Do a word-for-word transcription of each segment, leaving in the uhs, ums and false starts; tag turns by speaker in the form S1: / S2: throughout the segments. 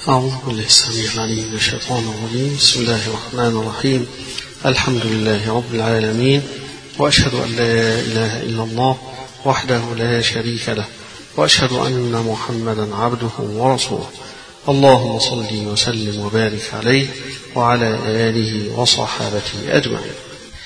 S1: أعوذ بالله السميع العليم من الشيطان الرجيم. بسم الله الرحمن الرحيم. الحمد لله رب العالمين، وأشهد أن لا إله إلا الله وحده لا شريك له، وأشهد أن محمدا عبده ورسوله. اللهم صل وسلم وبارك عليه وعلى آله وصحابته أجمعين.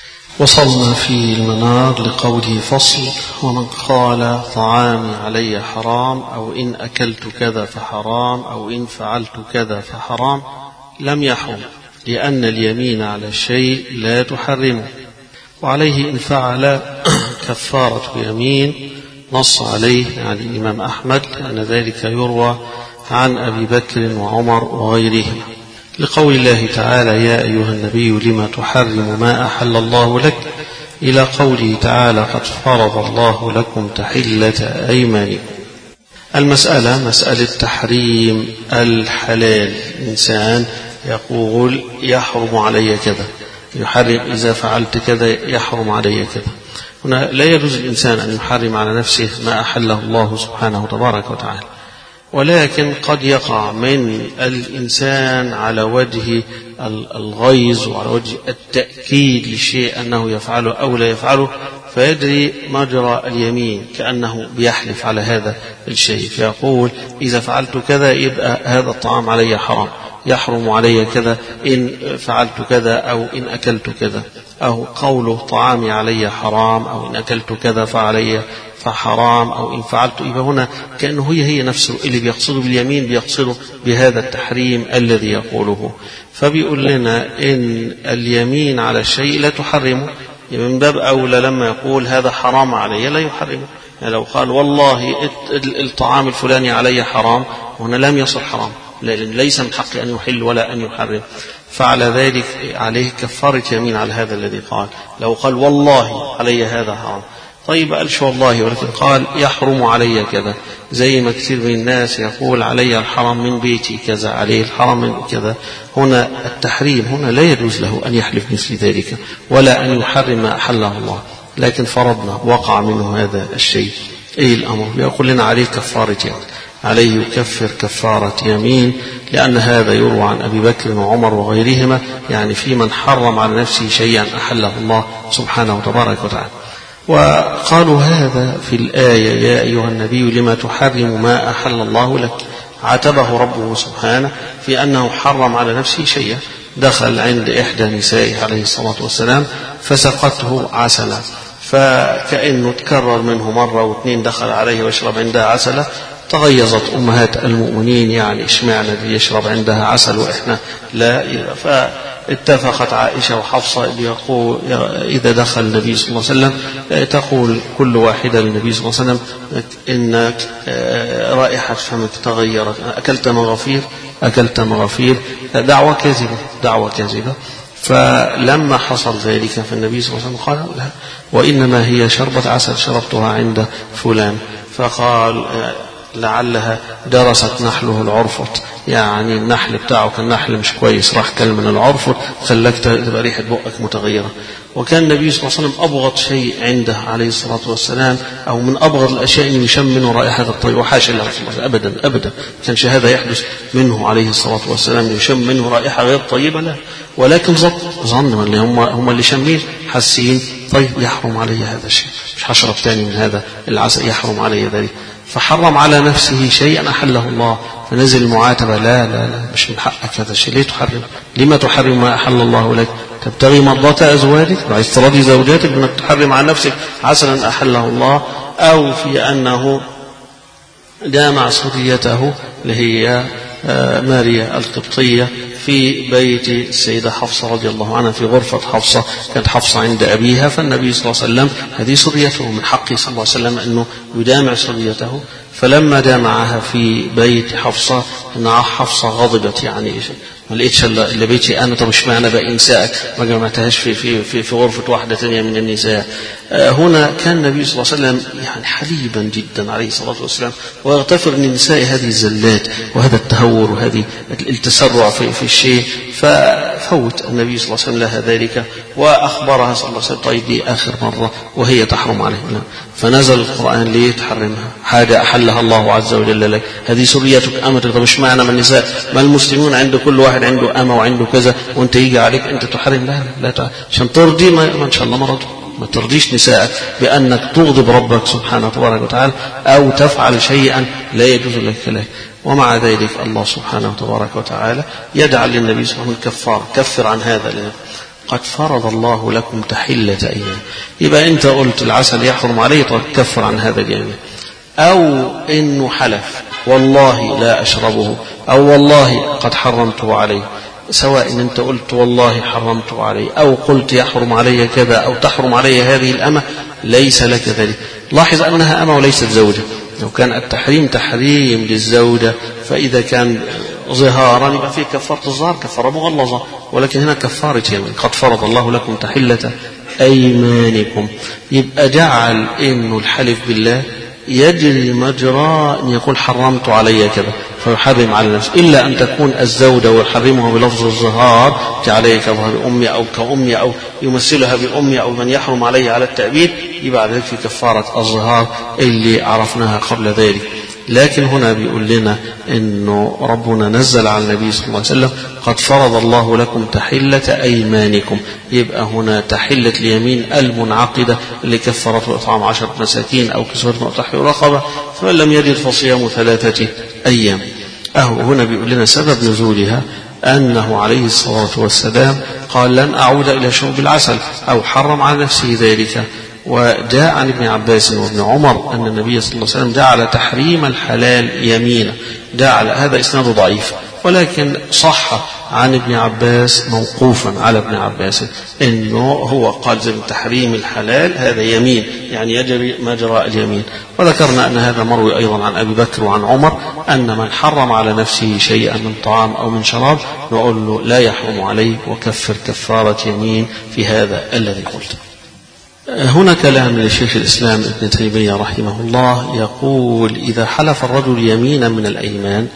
S1: وصلنا في المنار لقوله فصل: ومن قال طعامي علي حرام، أو إن أكلت كذا فحرام، أو إن فعلت كذا فحرام، لم يحرم، لأن اليمين على الشيء لا تحرمه، وعليه إن فعل كفارة يمين. نص عليه يعني الإمام أحمد، لأن ذلك يروى عن أبي بكر وعمر وغيرهم، لقول الله تعالى: يا أيها النبي لما تحرم ما أحل الله لك، إلى قوله تعالى: قد فرض الله لكم تحلة أيمانكم. المسألة مسألة تحريم الحلال. الإنسان يقول يحرم علي كذا، يحرم إذا فعلت كذا يحرم علي كذا. هنا لا يجوز الإنسان أن يحرم على نفسه ما أحله الله سبحانه تبارك وتعالى، ولكن قد يقع من الإنسان على وجه الغيظ وعلى وجه التأكيد للشيء أنه يفعله أو لا يفعله، فيجري مجرى اليمين كأنه بيحلف على هذا الشيء، فيقول: إذا فعلت كذا يبقى هذا الطعام علي حرام، يحرم علي كذا إن فعلت كذا أو إن أكلت كذا، أو قوله طعامي علي حرام، أو إن أكلت كذا فعلي فحرام، أو إن فعلت. يبقى هنا كأنه هي هي نفسه اللي بيقصده باليمين بيقصده بهذا التحريم الذي يقوله. فبيقول لنا إن اليمين على الشيء لا تحرمه، من باب أولى لما يقول هذا حرام علي لا يحرمه. يعني لو قال والله الطعام الفلاني علي حرام، هنا لم يصل حرام، لأن ليس من حق أن يحل ولا أن يحرم، فعلى ذلك عليه كفارة يمين على هذا الذي قال. لو قال والله علي هذا حرام، طيب قالش والله، ولكن قال يحرم علي كذا، زي ما كثير من الناس يقول علي الحرام من بيتي كذا، عليه الحرام من كذا. هنا التحريم هنا لا يجوز له أن يحلف مثل ذلك ولا أن يحرم ما أحله الله، لكن فرضنا وقع منه هذا الشيء. أي الأمر يقول لنا عليه كفارة يمين، عليه يكفر كفارة يمين، لأن هذا يروى عن أبي بكر وعمر وغيرهما، يعني في من حرم على نفسه شيئا أحله الله سبحانه وتبارك وتعالى. وقالوا هذا في الآية: يا أيها النبي لما تحرم ما أحل الله لك. عاتبه ربه سبحانه في أنه حرم على نفسه شيئا. دخل عند إحدى نسائه عليه الصلاة والسلام فسقته عسلا، فكأنه تكرر منه مرة واثنين، دخل عليه ويشرب عندها عسلا. تغيظت أمهات المؤمنين، يعني اشمعنى دي يشرب عندها عسل وإحنا لا؟ فاتفقت عائشة وحفصة يقول إذا دخل النبي صلى الله عليه وسلم تقول كل واحدة للنبي صلى الله عليه وسلم: إنك رائحة فمك تغيرت، أكلت مغافير أكلت مغافير. دعوة كاذبة دعوة كاذبة. فلما حصل ذلك فالنبي صلى الله عليه وسلم قال: لا، وإنما هي شربة عسل شربتها عند فلان. فقال: لعلها درست نحله العرفط، يعني النحل بتاعه كان نحل مش كويس، راح كل من العرفط خلاك تبقى ريحة بقك متغيرة. وكان النبي صلى الله عليه وسلم أبغض شيء عنده عليه الصلاة والسلام، أو من أبغض الأشياء أن يشم منه رائحة الطيب، وحاشا الله أبدا أبدا كانش هذا يحدث منه عليه الصلاة والسلام، يشم منه رائحة غير طيبة، لا، ولكن ظن ظن اللي هم هم اللي شمين حاسين: طيب يحرم علي هذا الشيء، مش هشرب تاني من هذا العسل، يحرم علي ذلك. فحرم على نفسه شيئا أحله الله، فنزل المعاتبة: لا لا لا، مش من حقك هذا الشيء، ليه تحرم؟ لما تحرم ما أحل الله لك؟ تبتغي مرضات أزواجك، عايز تراضي زوجاتك بأنك تحرم عن نفسك عسلا أحله الله. أو في أنه جامع صبيته اللي هي ماريا القبطية في بيت السيدة حفصة رضي الله عنها، في غرفة حفصة، كانت حفصة عند أبيها، فالنبي صلى الله عليه وسلم هذه صبيته، من حقه صلى الله عليه وسلم أنه يدامع صبيته. فلما جامعها في بيت حفصة إن حفصة غضبت، يعني ما لقيتش الا بيتي انا، طب اشمعنى باقي نسائك ما جمعتهاش في في في, في غرفه واحده ثانيه من النساء؟ آه هنا كان النبي صلى الله عليه وسلم يعني حليبا جدا عليه الصلاه والسلام، ويغتفر للنساء هذه الزلات وهذا التهور وهذه التسرع في في الشيء، ففوت النبي صلى الله عليه وسلم لها ذلك واخبرها صلى الله عليه وسلم طيب دي اخر مره وهي تحرم عليه. فنزل القران ليه تحرمها؟ حاجه احلها الله عز وجل لك، هذه سريتك امتك، طب اشمعنى من النساء؟ ما المسلمون عند كل واحد عنده أمة وعنده كذا وانت يجي عليك انت تحرم؟ لا لا, لا عشان ترضي ما, ما ان شاء الله مرض ما ترضيش نسائك بانك تغضب ربك سبحانه تبارك وتعالى او تفعل شيئا لا يجوز لك له. ومع ذلك الله سبحانه تبارك وتعالى يجعل للنبي صلى الله عليه وسلم كفار، كفر عن هذا لأ. قد فرض الله لكم تحلة أيام. يبقى انت قلت العسل يحرم عليه، طب كفر عن هذا اليوم. او انه حلف والله لا أشربه أو والله قد حرمته عليه، سواء إن أنت قلت والله حرمته عليه أو قلت يحرم علي كذا أو تحرم علي هذه الأمة، ليس لك ذلك. لاحظ أنها أمة وليست زوجة. لو كان التحريم تحريم للزوجة فإذا كان ظهارا يبقى فيه كفارة الظهار، كفارة مغلظة، ولكن هنا كفارة يمين. قد فرض الله لكم تحلة أيمانكم، يبقى جعل إنه الحلف بالله يجري مجرى أن يقول حرمت علي كذا فيحرم على نفسه، إلا أن تكون الزوجة ويحرمها بلفظ الظهار كعلي كظهر أمي أو كأمي أو يمثلها بأمي أو من يحرم عليه على التأبيد، يبقى ذلك في كفارة الظهار اللي عرفناها قبل ذلك. لكن هنا بيقول لنا إنه ربنا نزل على النبي صلى الله عليه وسلم قد فرض الله لكم تحلة أيمانكم، يبقى هنا تحلة اليمين المنعقدة اللي كفرته إطعام عشرة مساكين أو كسوة تحرير رقبة، فمن لم يجد فصيام ثلاثة أيام. أهو هنا بيقول لنا سبب نزولها أنه عليه الصلاة والسلام قال لن أعود إلى شرب العسل أو حرم على نفسه ذلك. وجاء عن ابن عباس وابن عمر أن النبي صلى الله عليه وسلم جعل تحريم الحلال يمينا، جعل هذا إسناد ضعيف، ولكن صح عن ابن عباس موقوفا على ابن عباس إنه هو قال زي تحريم الحلال هذا يمين، يعني يجري مجرى اليمين. وذكرنا أن هذا مروي أيضا عن أبي بكر وعن عمر أن من حرم على نفسه شيئا من طعام أو من شراب نقول له لا يحرم عليه وكفر كفارة يمين في هذا الذي قلت. هنا كلام لشيخ الإسلام ابن تيمية رحمه الله يقول إذا حلف الرجل يمينا من الأيمان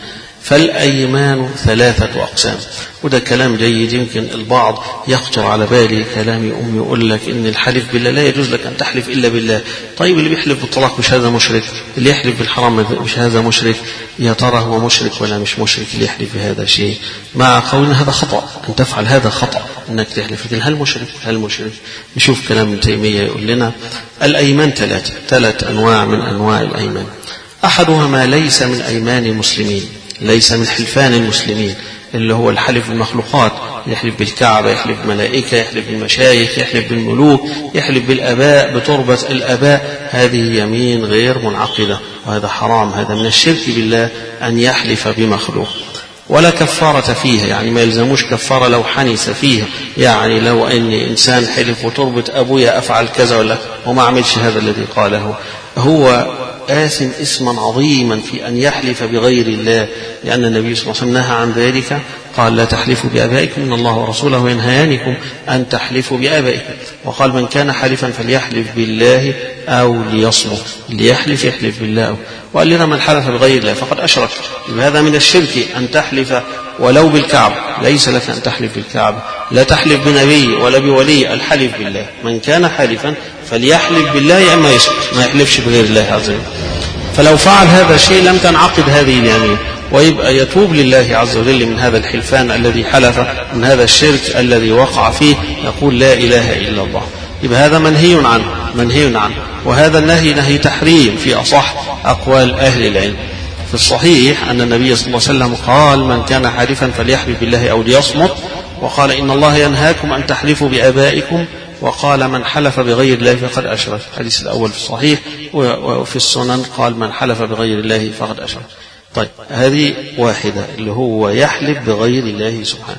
S1: فالأيمان ثلاثة أقسام. وده كلام جيد، يمكن البعض يخطر على بالي كلامي أمي يقول لك إن الحلف بالله لا يجوز لك أن تحلف إلا بالله. طيب اللي بيحلف بالطلاق مش هذا مشرك؟ اللي يحلف بالحرام مش هذا مشرك؟ يا ترى هو مشرك ولا مش مشرك اللي يحلف بهذا شيء؟ مع قولنا هذا خطأ، أن تفعل هذا خطأ أنك تحلف، لكن هل مشرك؟ هل مشرك؟ نشوف كلام ابن تيمية يقول لنا الأيمان ثلاثة، ثلاث أنواع من أنواع الأيمان. أحدها ما ليس من أيمان المسلمين، ليس من حلفان المسلمين، اللي هو الحلف بالمخلوقات، يحلف بالكعبة، يحلف بالملائكة، يحلف بالمشايخ، يحلف بالملوك، يحلف بالآباء، بتربة الآباء، هذه يمين غير منعقدة وهذا حرام، هذا من الشرك بالله أن يحلف بمخلوق. ولا كفارة فيها، يعني ما يلزموش كفارة لو حنس فيها، يعني لو أن إنسان حلف وتربة أبويا أفعل كذا ولا وما عملش هذا الذي قاله، هو آثم اسما عظيما في أن يحلف بغير الله، لأن النبي صلى الله عليه وسلم نهى عن ذلك، قال لا تحلفوا بآبائكم إن الله ورسوله ينهيانكم أن تحلفوا بآبائكم، وقال من كان حلفا فليحلف بالله أو ليصمت، اللي يحلف يحلف بالله أو. وقال لنا من حلف بغير الله فقد أشرك. هذا من الشرك أن تحلف ولو بالكعب، ليس لك أن تحلف بالكعب، لا تحلف بنبي ولا بولي، الحلف بالله. من كان حلفا فليحلف بالله أما يسكت، ما يحلفش بغير الله عز وجل. فلو فعل هذا الشيء لم تنعقد هذه اليمين، ويبقى يتوب لله عز وجل من هذا الحلفان الذي حلف، من هذا الشرك الذي وقع فيه، يقول لا إله إلا الله. يبقى هذا منهي عنه، منهي عنه، وهذا النهي نهي تحريم في أصح أقوال أهل العلم. في الصحيح أن النبي صلى الله عليه وسلم قال من كان حالفا فليحلف بالله أو ليصمت، وقال إن الله ينهاكم أن تحلفوا بآبائكم، وقال من حلف بغير الله فقد أشرك. الحديث الأول في الصحيح، وفي السنن قال من حلف بغير الله فقد أشرك. طيب هذه واحدة اللي هو يحلف بغير الله سبحانه.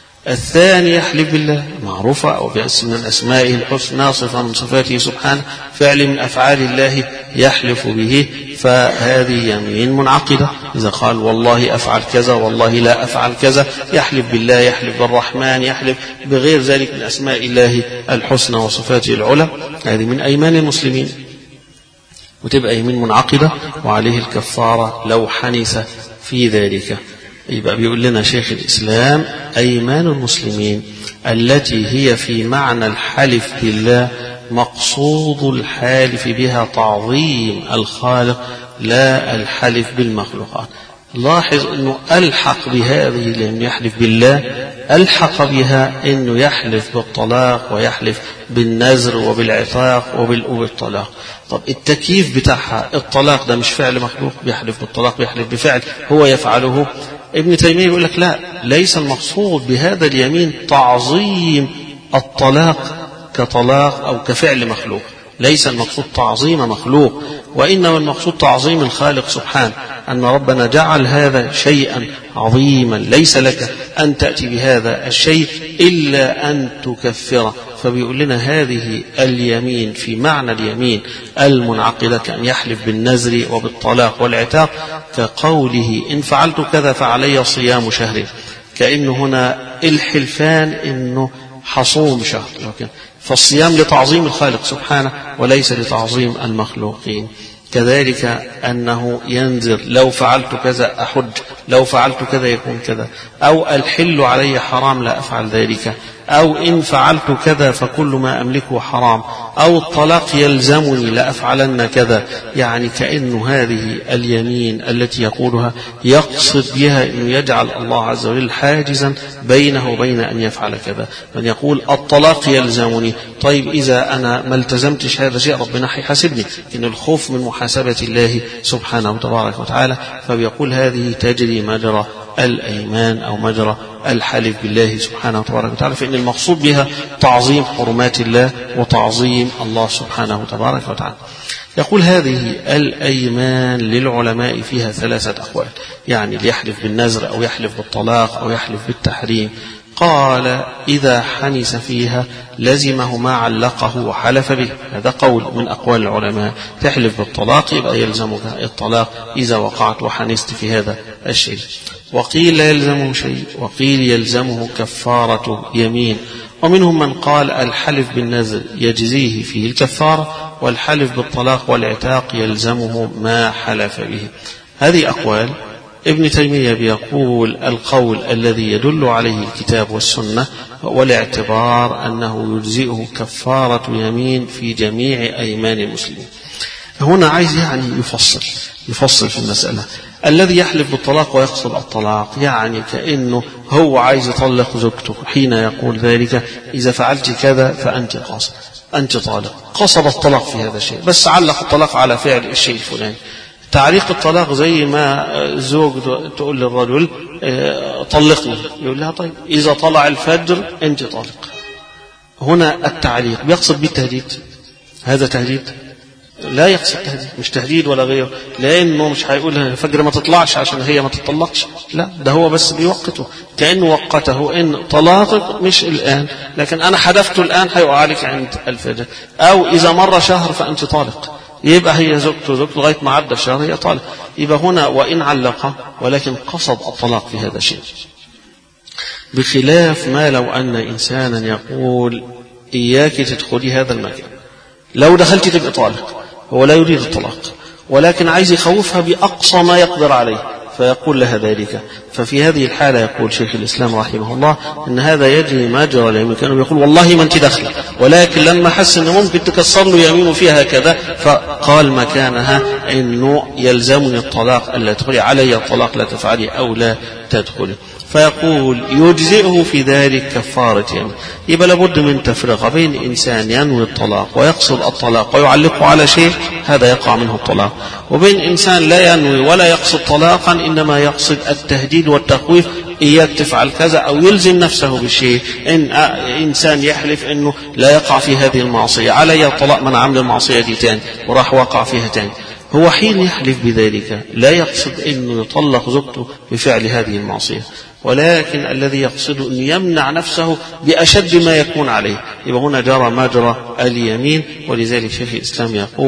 S1: الثاني يحلف بالله، معروفة أو باسم من أسمائه الحسنى، صفة من صفاته سبحانه، فعل من أفعال الله يحلف به. فهذه يمين منعقدة. إذا قال والله أفعل كذا والله لا أفعل كذا، يحلف بالله، يحلف بالرحمن، يحلف بغير ذلك من أسماء الله الحسنى وصفاته العلى، هذه من أيمان المسلمين، وتبقى يمين منعقدة وعليه الكفارة لو حنث في ذلك. يبقى بيقول لنا شيخ الإسلام أيمان المسلمين التي هي في معنى الحلف بالله مقصود الحالف بها تعظيم الخالق لا الحلف بالمخلوقات. لاحظ أنه ألحق بهذه لأنه يحلف بالله، ألحق بها أنه يحلف بالطلاق ويحلف بالنذر وبالعتاق وبالطلاق. طب التكييف بتاعها، الطلاق ده مش فعل مخلوق، بيحلف بالطلاق بيحلف بفعل هو يفعله. ابن تيمية يقول لك لا، ليس المقصود بهذا اليمين تعظيم الطلاق كطلاق أو كفعل مخلوق، ليس المقصود تعظيم مخلوق، وإنما المقصود تعظيم الخالق سبحانه، أن ربنا جعل هذا شيئا عظيما ليس لك أن تأتي بهذا الشيء إلا أن تكفره. فبيقول لنا هذه اليمين في معنى اليمين المنعقدة كأن يحلف بالنذر وبالطلاق والعتاق، كقوله إن فعلت كذا فعلي صيام شهر، كأن هنا الحلفان إنه حصوم شهر، لكن فالصيام لتعظيم الخالق سبحانه وليس لتعظيم المخلوقين. كذلك أنه ينذر لو فعلت كذا أحج، لو فعلت كذا يكون كذا، أو الحل علي حرام لا أفعل ذلك، أو إن فعلت كذا فكل ما أملكه حرام، أو الطلاق يلزمني لأفعلن كذا. يعني كأن هذه اليمين التي يقولها يقصد بها أن يجعل الله عز وجل حاجزا بينه وبين أن يفعل كذا. من يقول الطلاق يلزمني، طيب إذا أنا ما التزمتش هذا شيء ربنا حيحاسبني، إن الخوف من محاسبة الله سبحانه تبارك وتعالى. فبيقول هذه تجري مجرى الأيمان أو مجرى الحلف بالله سبحانه تبارك وتعالى، فإن المقصود بها تعظيم حرمات الله وتعظيم الله سبحانه تبارك وتعالى. يقول هذه الأيمان للعلماء فيها ثلاثة أقوال، يعني ليحلف بالنذر أو يحلف بالطلاق أو يحلف بالتحريم. قال إذا حنس فيها لزمه ما علقه وحلف به، هذا قول من أقوال العلماء. تحلف بالطلاق يبقى يلزمك الطلاق إذا وقعت وحنست في هذا الشيء. وقيل لا يلزمه شيء، وقيل يلزمه كفارة يمين. ومنهم من قال الحلف بالنذر يجزيه فيه الكفارة، والحلف بالطلاق والعتاق يلزمه ما حلف به. هذه أقوال. ابن تيمية بيقول القول الذي يدل عليه الكتاب والسنة والاعتبار أنه يجزئه كفارة يمين في جميع أيمان المسلمين. هنا عايز يعني يفصل يفصل في المسألة. الذي يحلف بالطلاق ويقصد الطلاق، يعني كأنه هو عايز يطلق زوجته، حين يقول ذلك إذا فعلت كذا فأنت قاصد، أنت طالق، قصد الطلاق في هذا الشيء، بس علق الطلاق على فعل الشيء الفلاني. تعليق الطلاق زي ما زوج تقول للرجل طلقني، يقول لها طيب إذا طلع الفجر أنت طالق. هنا التعليق بيقصد بالتهديد، هذا تهديد؟ لا يقصد تهديد، مش تهديد ولا غيره، لأنه مش هيقول الفجر ما تطلعش عشان هي ما تطلقش، لا، ده هو بس بيوقته، كأنه وقته إن طلاقك مش الآن، لكن أنا حدفته الآن هيقع عليك عند الفجر، أو إذا مر شهر فأنت طالق، يبقى هي زوجته زوجته لغاية ما عدى الشهر هي طالق. يبقى هنا وإن علق ولكن قصد الطلاق في هذا الشيء، بخلاف ما لو أن إنسانا يقول إياك تدخلي هذا المكان، لو دخلت تبقى طالق، هو لا يريد الطلاق ولكن عايز يخوفها بأقصى ما يقدر عليه فيقول لها ذلك. ففي هذه الحالة يقول شيخ الإسلام رحمه الله إن هذا يجري مجرى اليمين، كانوا يقول والله ما انت داخله، ولكن لما حس انه ممكن تكسر له يمينه فيها كذا فقال مكانها انه يلزمني الطلاق الا تدخلي، علي الطلاق لا تفعلي او لا تدخلي. فيقول يجزئه في ذلك كفارة يمين. يبقى لابد من تفرقة بين إنسان ينوي الطلاق ويقصد الطلاق ويعلقه على شيء، هذا يقع منه الطلاق، وبين إنسان لا ينوي ولا يقصد طلاقا إنما يقصد التهديد والتخويف، إياك تفعل كذا، أو يلزم نفسه بالشيء. إن إنسان يحلف إنه لا يقع في هذه المعصية، علي الطلاق من عمل المعصية دي تاني وراح وقع فيها تاني، هو حين يحلف بذلك لا يقصد أنه يطلق زوجته بفعل هذه المعصية، ولكن الذي يقصد أن يمنع نفسه بأشد ما يكون عليه. يبقى هنا جرى مجرى اليمين. ولذلك شيخ الإسلام يقول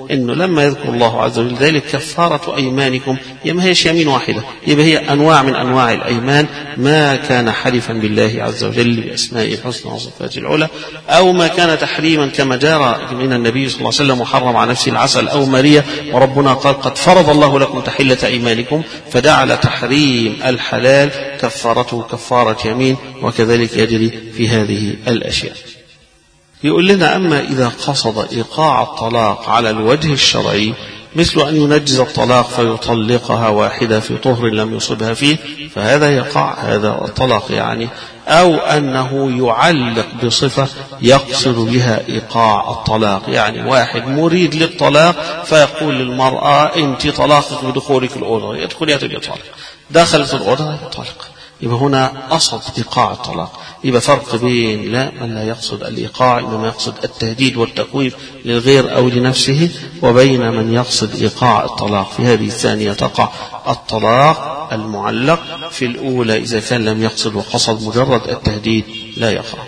S1: إنه لما يذكر الله عز وجل ذلك كفارة أيمانكم، ما هيش يمين واحدة، يبقى هي أنواع من أنواع الأيمان، ما كان حلفا بالله عز وجل بأسمائه الحسنى وصفاته العلى، أو ما كان تحريما كما جرى من النبي صلى الله عليه وسلم وحرم على نفسه العسل أو ماريا، وربنا قال قد فرض الله لكم تحلة أيمانكم، فجعل تحريم الحلال كفارته كفارة يمين، وكذلك يجري في هذه الأشياء. يقول لنا أما إذا قصد إيقاع الطلاق على الوجه الشرعي، مثل أن ينجز الطلاق فيطلقها واحدة في طهر لم يصبها فيه، فهذا يقع هذا الطلاق يعني، أو أنه يعلق بصفة يقصد بها إيقاع الطلاق، يعني واحد مريد للطلاق فيقول للمرأة أنت طلاقك بدخولك الأوضة، يدخل يطلق، دخلت الأوضة يطلق، يبقى هنا قصد إيقاع الطلاق. يبقى فرق بين لا من لا يقصد الإيقاع إنما يقصد التهديد والتخويف للغير أو لنفسه، وبين من يقصد إيقاع الطلاق. في هذه الثانية تقع الطلاق المعلق، في الأولى إذا كان لم يقصد وقصد مجرد التهديد لا يقع.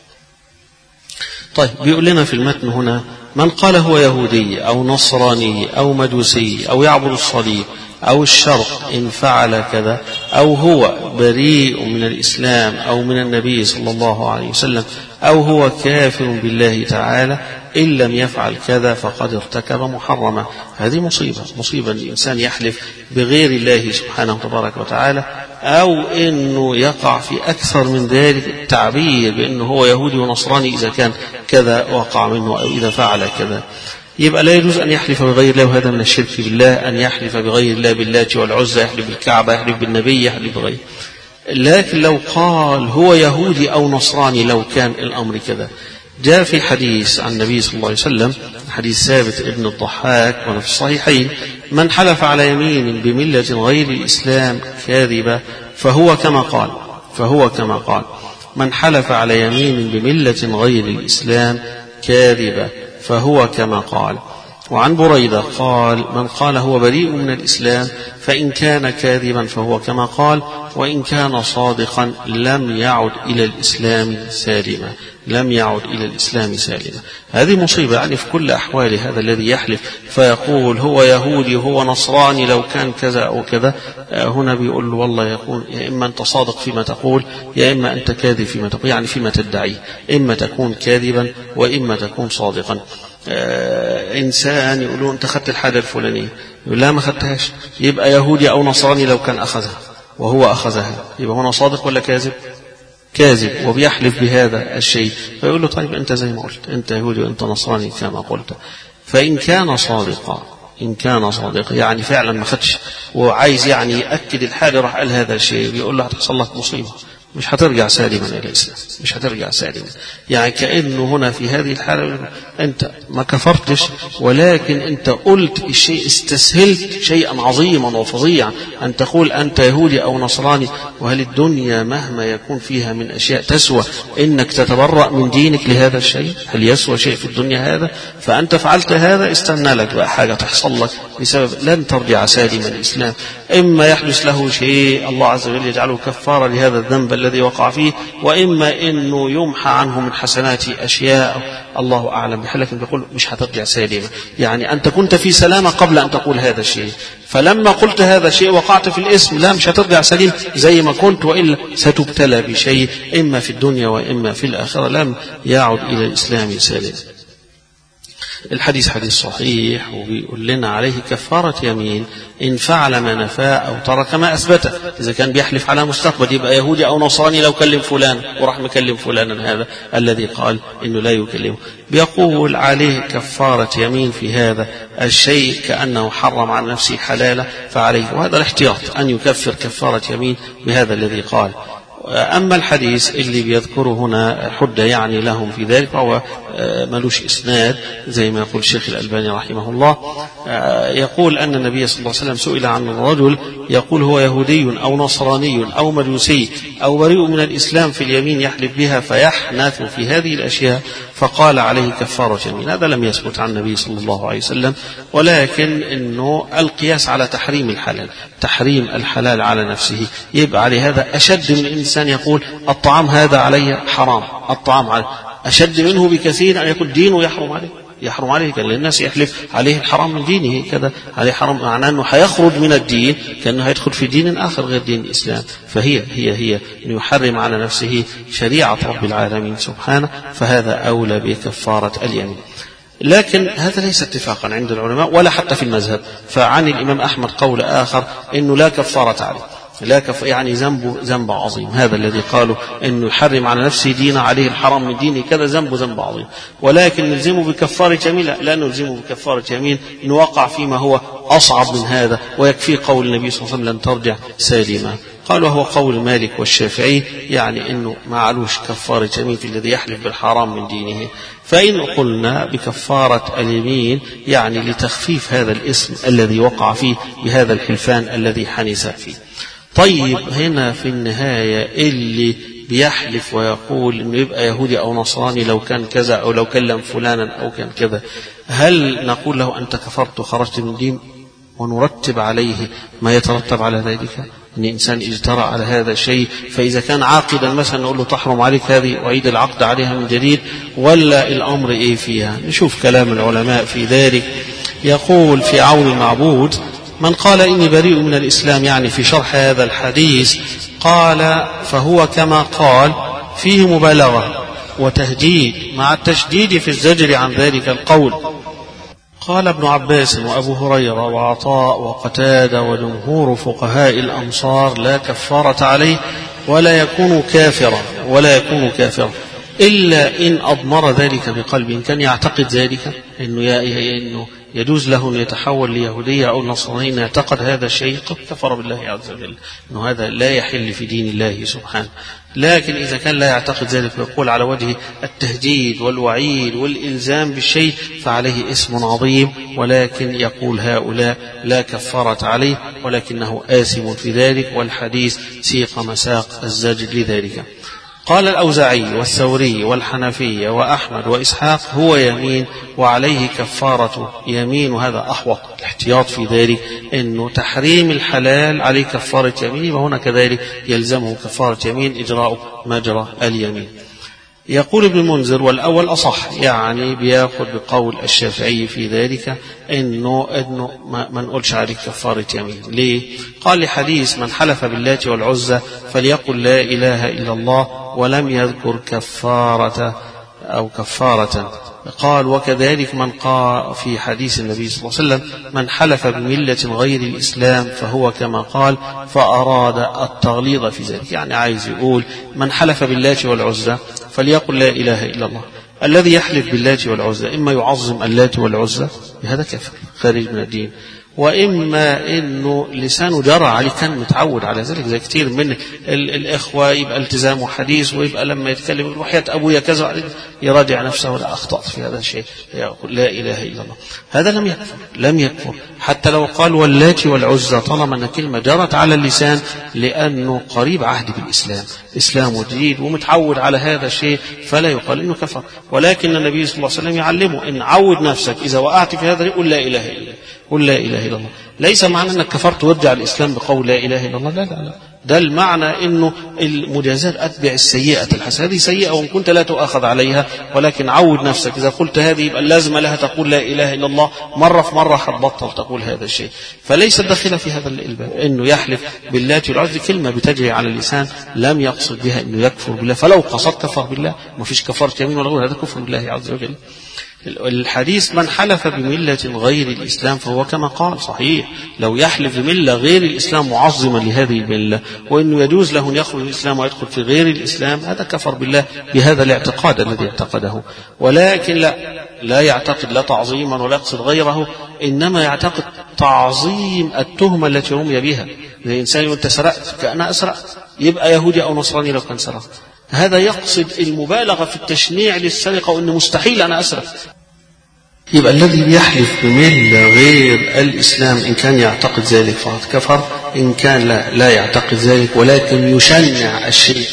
S1: طيب بيقول لنا في المتن هنا من قال هو يهودي أو نصراني أو مجوسي أو يعبد الصليب أو الشرق إن فعل كذا، أو هو بريء من الإسلام أو من النبي صلى الله عليه وسلم، أو هو كافر بالله تعالى إن لم يفعل كذا فقد ارتكب محرما. هذه مصيبة، مصيبة الإنسان يحلف بغير الله سبحانه تبارك وتعالى، أو أنه يقع في أكثر من ذلك التعبير بأنه هو يهودي ونصراني إذا كان كذا وقع منه أو إذا فعل كذا. يبقى لا يجوز أن يحلف بغير الله، وهذا من الشرك بالله، أن يحلف بغير الله باللات والعزى، يحلف بالكعبة، يحلف بالنبي، يحلف بغير. لكن لو قال هو يهودي أو نصراني لو كان الأمر كذا، جاء في حديث عن النبي صلى الله عليه وسلم، حديث ثابت ابن الضحاك وفي الصحيحين: من حلف على يمين بملة غير الإسلام كاذبة فهو كما قال فهو كما قال من حلف على يمين بملة غير الإسلام كاذبة فهو كما قال. وعن بريدة قال: من قال هو بريء من الإسلام فإن كان كاذبا فهو كما قال، وإن كان صادقا لم يعد إلى الإسلام سالما لم يعد إلى الإسلام سالما. هذه مصيبة يعني في كل أحوال. هذا الذي يحلف فيقول هو يهودي هو نصراني لو كان كذا أو كذا، هنا بيقول له والله يقول يا إما أنت صادق فيما تقول يا إما أنت كاذب فيما تقول، يعني فيما تدعيه، إما تكون كاذبا وإما تكون صادقا. آه إنسان يقولون أنت أخذت الحاجة الفلانية، يقول لا ما أخذتهاش، يبقى يهودي أو نصراني لو كان أخذها وهو أخذها، يبقى هنا صادق ولا كاذب؟ كاذب، وبيحلف بهذا الشيء. فيقول له طيب أنت زي ما قلت، أنت يهودي وأنت نصراني كما قلت. فإن كان صادقا إن كان صادقا يعني فعلا ما خدش وعايز يعني يأكد الحاجة، راح قال هذا الشيء، بيقول له هتحصل لك مصيبة، مش هترجع سالما إلى الإسلام، مش هترجع سالما. يعني كأنه هنا في هذه الحالة أنت ما كفرتش، ولكن أنت قلت الشيء، استسهلت شيئا عظيما وفظيعا أن تقول أنت يهودي أو نصراني. وهل الدنيا مهما يكون فيها من أشياء تسوى إنك تتبرأ من دينك لهذا الشيء؟ هل يسوى شيء في الدنيا هذا؟ فأنت فعلت هذا، استنى لك بقى حاجة تحصل لك بسبب لن ترجع سالما الإسلام. إما يحدث له شيء الله عز وجل يجعله كفارة لهذا الذنب الذي وقع فيه، وإما إنه يمحى عنه من حسناته أشياء الله أعلم بها، لكن بيقول مش هترجع سالما. يعني أنت كنت في سلامة قبل أن تقول هذا الشيء، فلما قلت هذا الشيء وقعت في الاسم، لا مش هترجع سليم زي ما كنت، وإلا ستبتلى بشيء إما في الدنيا وإما في الآخرة، لم يعد إلى الإسلام سالما. الحديث حديث صحيح، وبيقول لنا عليه كفارة يمين إن فعل ما نفاه أو ترك ما أثبته. إذا كان بيحلف على مستقبل يبقى يهودي أو نصراني لو كلم فلان وراح مكلم فلانا هذا الذي قال إنه لا يكلمه، بيقول عليه كفارة يمين في هذا الشيء كأنه حرم على نفسه حلاله، فعليه، وهذا الاحتياط أن يكفر كفارة يمين بهذا الذي قال. أما الحديث اللي بيذكره هنا حجة يعني لهم في ذلك، فهو ملوش إسناد زي ما يقول الشيخ الألباني رحمه الله. يقول أن النبي صلى الله عليه وسلم سئل عن الرجل يقول هو يهودي أو نصراني أو مجوسي أو بريء من الإسلام في اليمين يحلف بها فيحنث في هذه الأشياء، فقال عليه كفارة يمين. هذا لم يثبت عن النبي صلى الله عليه وسلم، ولكن إنه القياس على تحريم الحلال، تحريم الحلال على نفسه، يبقى عليه هذا أشد من الإنسان يقول الطعام هذا علي حرام، الطعام علي أشد منه بكثير أن يقول دينه يحرم عليه. يحرم عليه، كان للناس يحلف عليه الحرام من دينه كذا عليه حرام، معناه أنه هيخرج من الدين كأنه هيدخل في دين آخر غير دين الإسلام. فهي هي هي أن يحرم على نفسه شريعة رب العالمين سبحانه، فهذا أولى بكفارة اليمين. لكن هذا ليس اتفاقا عند العلماء ولا حتى في المذهب. فعن الإمام أحمد قول آخر إنه لا كفارة عليه، لا كف يعني ذنبه ذنب عظيم. هذا الذي قالوا إنه يحرم على نفسه دين عليه الحرام من دينه كذا ذنبه ذنب عظيم، ولكن نلزمه بكفارة يمين. لا, لا نلزمه بكفارة يمين إن وقع فيما هو أصعب من هذا، ويكفي قول النبي صلى الله عليه وسلم لن ترجع سالما. قالوا هو قول مالك والشافعي، يعني إنه ما علوش كفارة يمين في الذي يحلف بالحرام من دينه. فإن قلنا بكفارة اليمين يعني لتخفيف هذا الاسم الذي وقع فيه بهذا الحلفان الذي حنس فيه. طيب هنا في النهاية اللي بيحلف ويقول إنه يبقى يهودي أو نصراني لو كان كذا أو لو كلم فلانا أو كان كذا، هل نقول له أنت كفرت وخرجت من دين ونرتب عليه ما يترتب على ذلك؟ إن إنسان اجترى على هذا الشيء، فإذا كان عاقدا مثلا نقول له تحرم عليك هذه وعيد العقد عليها من جديد، ولا الأمر إيه فيها؟ نشوف كلام العلماء في ذلك. يقول في عون المعبود من قال إني بريء من الإسلام، يعني في شرح هذا الحديث قال فهو كما قال فيه مبالغة وتهديد مع التشديد في الزجر عن ذلك القول. قال ابن عباس وأبو هريرة وعطاء وقتادة وجمهور فقهاء الأمصار لا كفارة عليه ولا يكون كافرا ولا يكون كافرا إلا إن أضمر ذلك بقلبه. إن كان يعتقد ذلك إنه إنه يجوز له أن يتحول ليهودية أو نصرانية، اعتقد هذا الشيء قد كفر بالله عز وجل، أنه هذا لا يحل في دين الله سبحانه. لكن إذا كان لا يعتقد ذلك ويقول على وجه التهديد والوعيد والإلزام بالشيء فعليه اسم عظيم، ولكن يقول هؤلاء لا كفارة عليه ولكنه آثم في ذلك، والحديث سيق مساق الزجر لذلك. قال الأوزاعي والثوري والحنفية وأحمد وإسحاق هو يمين وعليه كفارة يمين، وهذا أحوط الاحتياط في ذلك أنه تحريم الحلال عليه كفارة يمين، وهنا كذلك يلزمه كفارة يمين إجراء مجرى اليمين. يقول ابن المنذر والأول أصح، يعني بياخذ بقول الشافعي في ذلك إنه إنه ما نقولش عليه كفارة يمين. ليه؟ قال لحديث من حلف باللات والعزى فليقل لا إله إلا الله ولم يذكر كفارة أو كفارة. قال وكذلك من قال في حديث النبي صلى الله عليه وسلم من حلف بملة غير الإسلام فهو كما قال، فأراد التغليظ في ذلك، يعني عايز يقول من حلف باللات والعزى فليقل لا إله إلا الله. الذي يحلف باللات والعزى إما يعظم اللات والعزى بهذا كفر خارج من الدين، وإما إنه لسانه جرى عليه كان متعود على ذلك، زي كتير من الإخوة يبقى التزامه حديث ويبقى لما يتكلم يقول وحياة أبويا كذا يراجع نفسه ولا أخطأت في هذا الشيء يقول لا إله إلا الله. هذا لم يكفر لم يكفر حتى لو قال واللات والعزى، طالما أن كلمة جرت على اللسان لأنه قريب عهد بالإسلام، إسلام جديد ومتعود على هذا الشيء، فلا يقال إنه كفر. ولكن النبي صلى الله عليه وسلم يعلمه إن عود نفسك إذا وقعت في هذا قل لا إله إلا الله، قل لا إله إلا الله. ليس معنى أنك كفرت وارجع الإسلام بقول لا إله إلا الله، لا لا لا، ده المعنى إنه المجازات أتبع السيئة الحسنة. هذه سيئة وإن كنت لا تؤاخذ عليها، ولكن عود نفسك إذا قلت هذه يبقى لازم لها تقول لا إله إلا الله مرة في مرة هتبطل تقول هذا الشيء. فليس داخلة في هذا الباب إنه يحلف باللات والعزى كلمة بتجري على اللسان لم يقصد بها إنه يكفر بالله، فلو قصد كفر بالله، ما فيش كفارة يمين ولا غير، هذا كفر بالله عز وجل. الحديث من حلف بملة غير الإسلام فهو كما قال صحيح، لو يحلف بملة غير الإسلام معظما لهذه الملة وإنه يجوز له أن يخرج من الإسلام ويدخل في غير الإسلام، هذا كفر بالله بهذا الاعتقاد الذي اعتقده. ولكن لا لا يعتقد لا تعظيما ولا يقصد غيره، إنما يعتقد تعظيم التهمة التي رمي بها. الإنسان يقول أنت سرقت كأنا أسرقت، يبقى يهودي أو نصراني لو كان سرق، هذا يقصد المبالغة في التشنيع للسرقة وأنه مستحيل أنا أسرق. يبقى الذي يحلف بملة غير الإسلام إن كان يعتقد ذلك فقد كفر، إن كان لا, لا يعتقد ذلك ولكن يشنع الشيء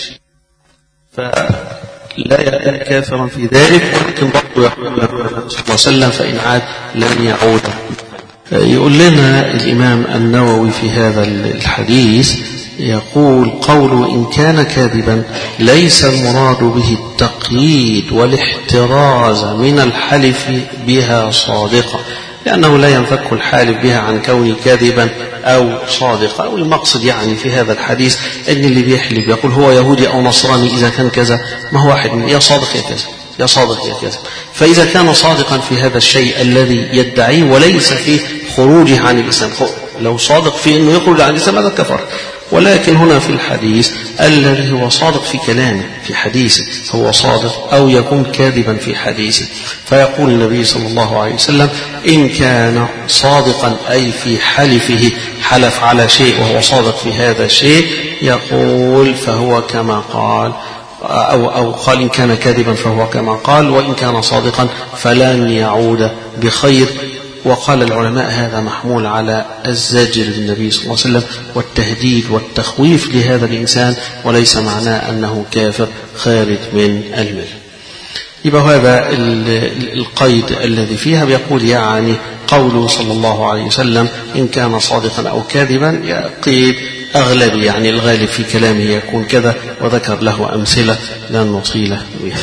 S1: فلا يكون كافرا في ذلك، ولكن برضه يقول صلى الله عليه وسلم فإن عاد لن يعود. يقول لنا الإمام النووي في هذا الحديث يقول قول إن كان كاذبا ليس المراد به التقييد والاحتراز من الحلف بها صادقة، لأنه لا ينفك الحالف بها عن كون كاذبا أو صادقا. أو المقصد يعني في هذا الحديث أن اللي بيحلف يقول هو يهودي أو نصراني إذا كان كذا، ما هو واحد من يا صادق يا كذا يا صادق يا كذا. فإذا كان صادقا في هذا الشيء الذي يدعيه وليس فيه خروجه عن الإسلام، لو صادق في أنه يخرج عن الإسلام هذا كفر. ولكن هنا في الحديث الذي هو صادق في كلامه في حديثه هو صادق أو يكون كاذبا في حديثه. فيقول النبي صلى الله عليه وسلم إن كان صادقا أي في حلفه، حلف على شيء وهو صادق في هذا الشيء، يقول فهو كما قال أو, أو قال إن كان كاذبا فهو كما قال، وإن كان صادقا فلن يعود بخير. وقال العلماء هذا محمول على الزجر للنبي صلى الله عليه وسلم والتهديد والتخويف لهذا الإنسان، وليس معناه أنه كافر خارج من الملة. يبقى هذا القيد الذي فيها بيقول يعني قوله صلى الله عليه وسلم إن كان صادقا أو كاذبا قيد أغلبي، يعني الغالب في كلامه يكون كذا، وذكر له أمثلة لن نطيل بها.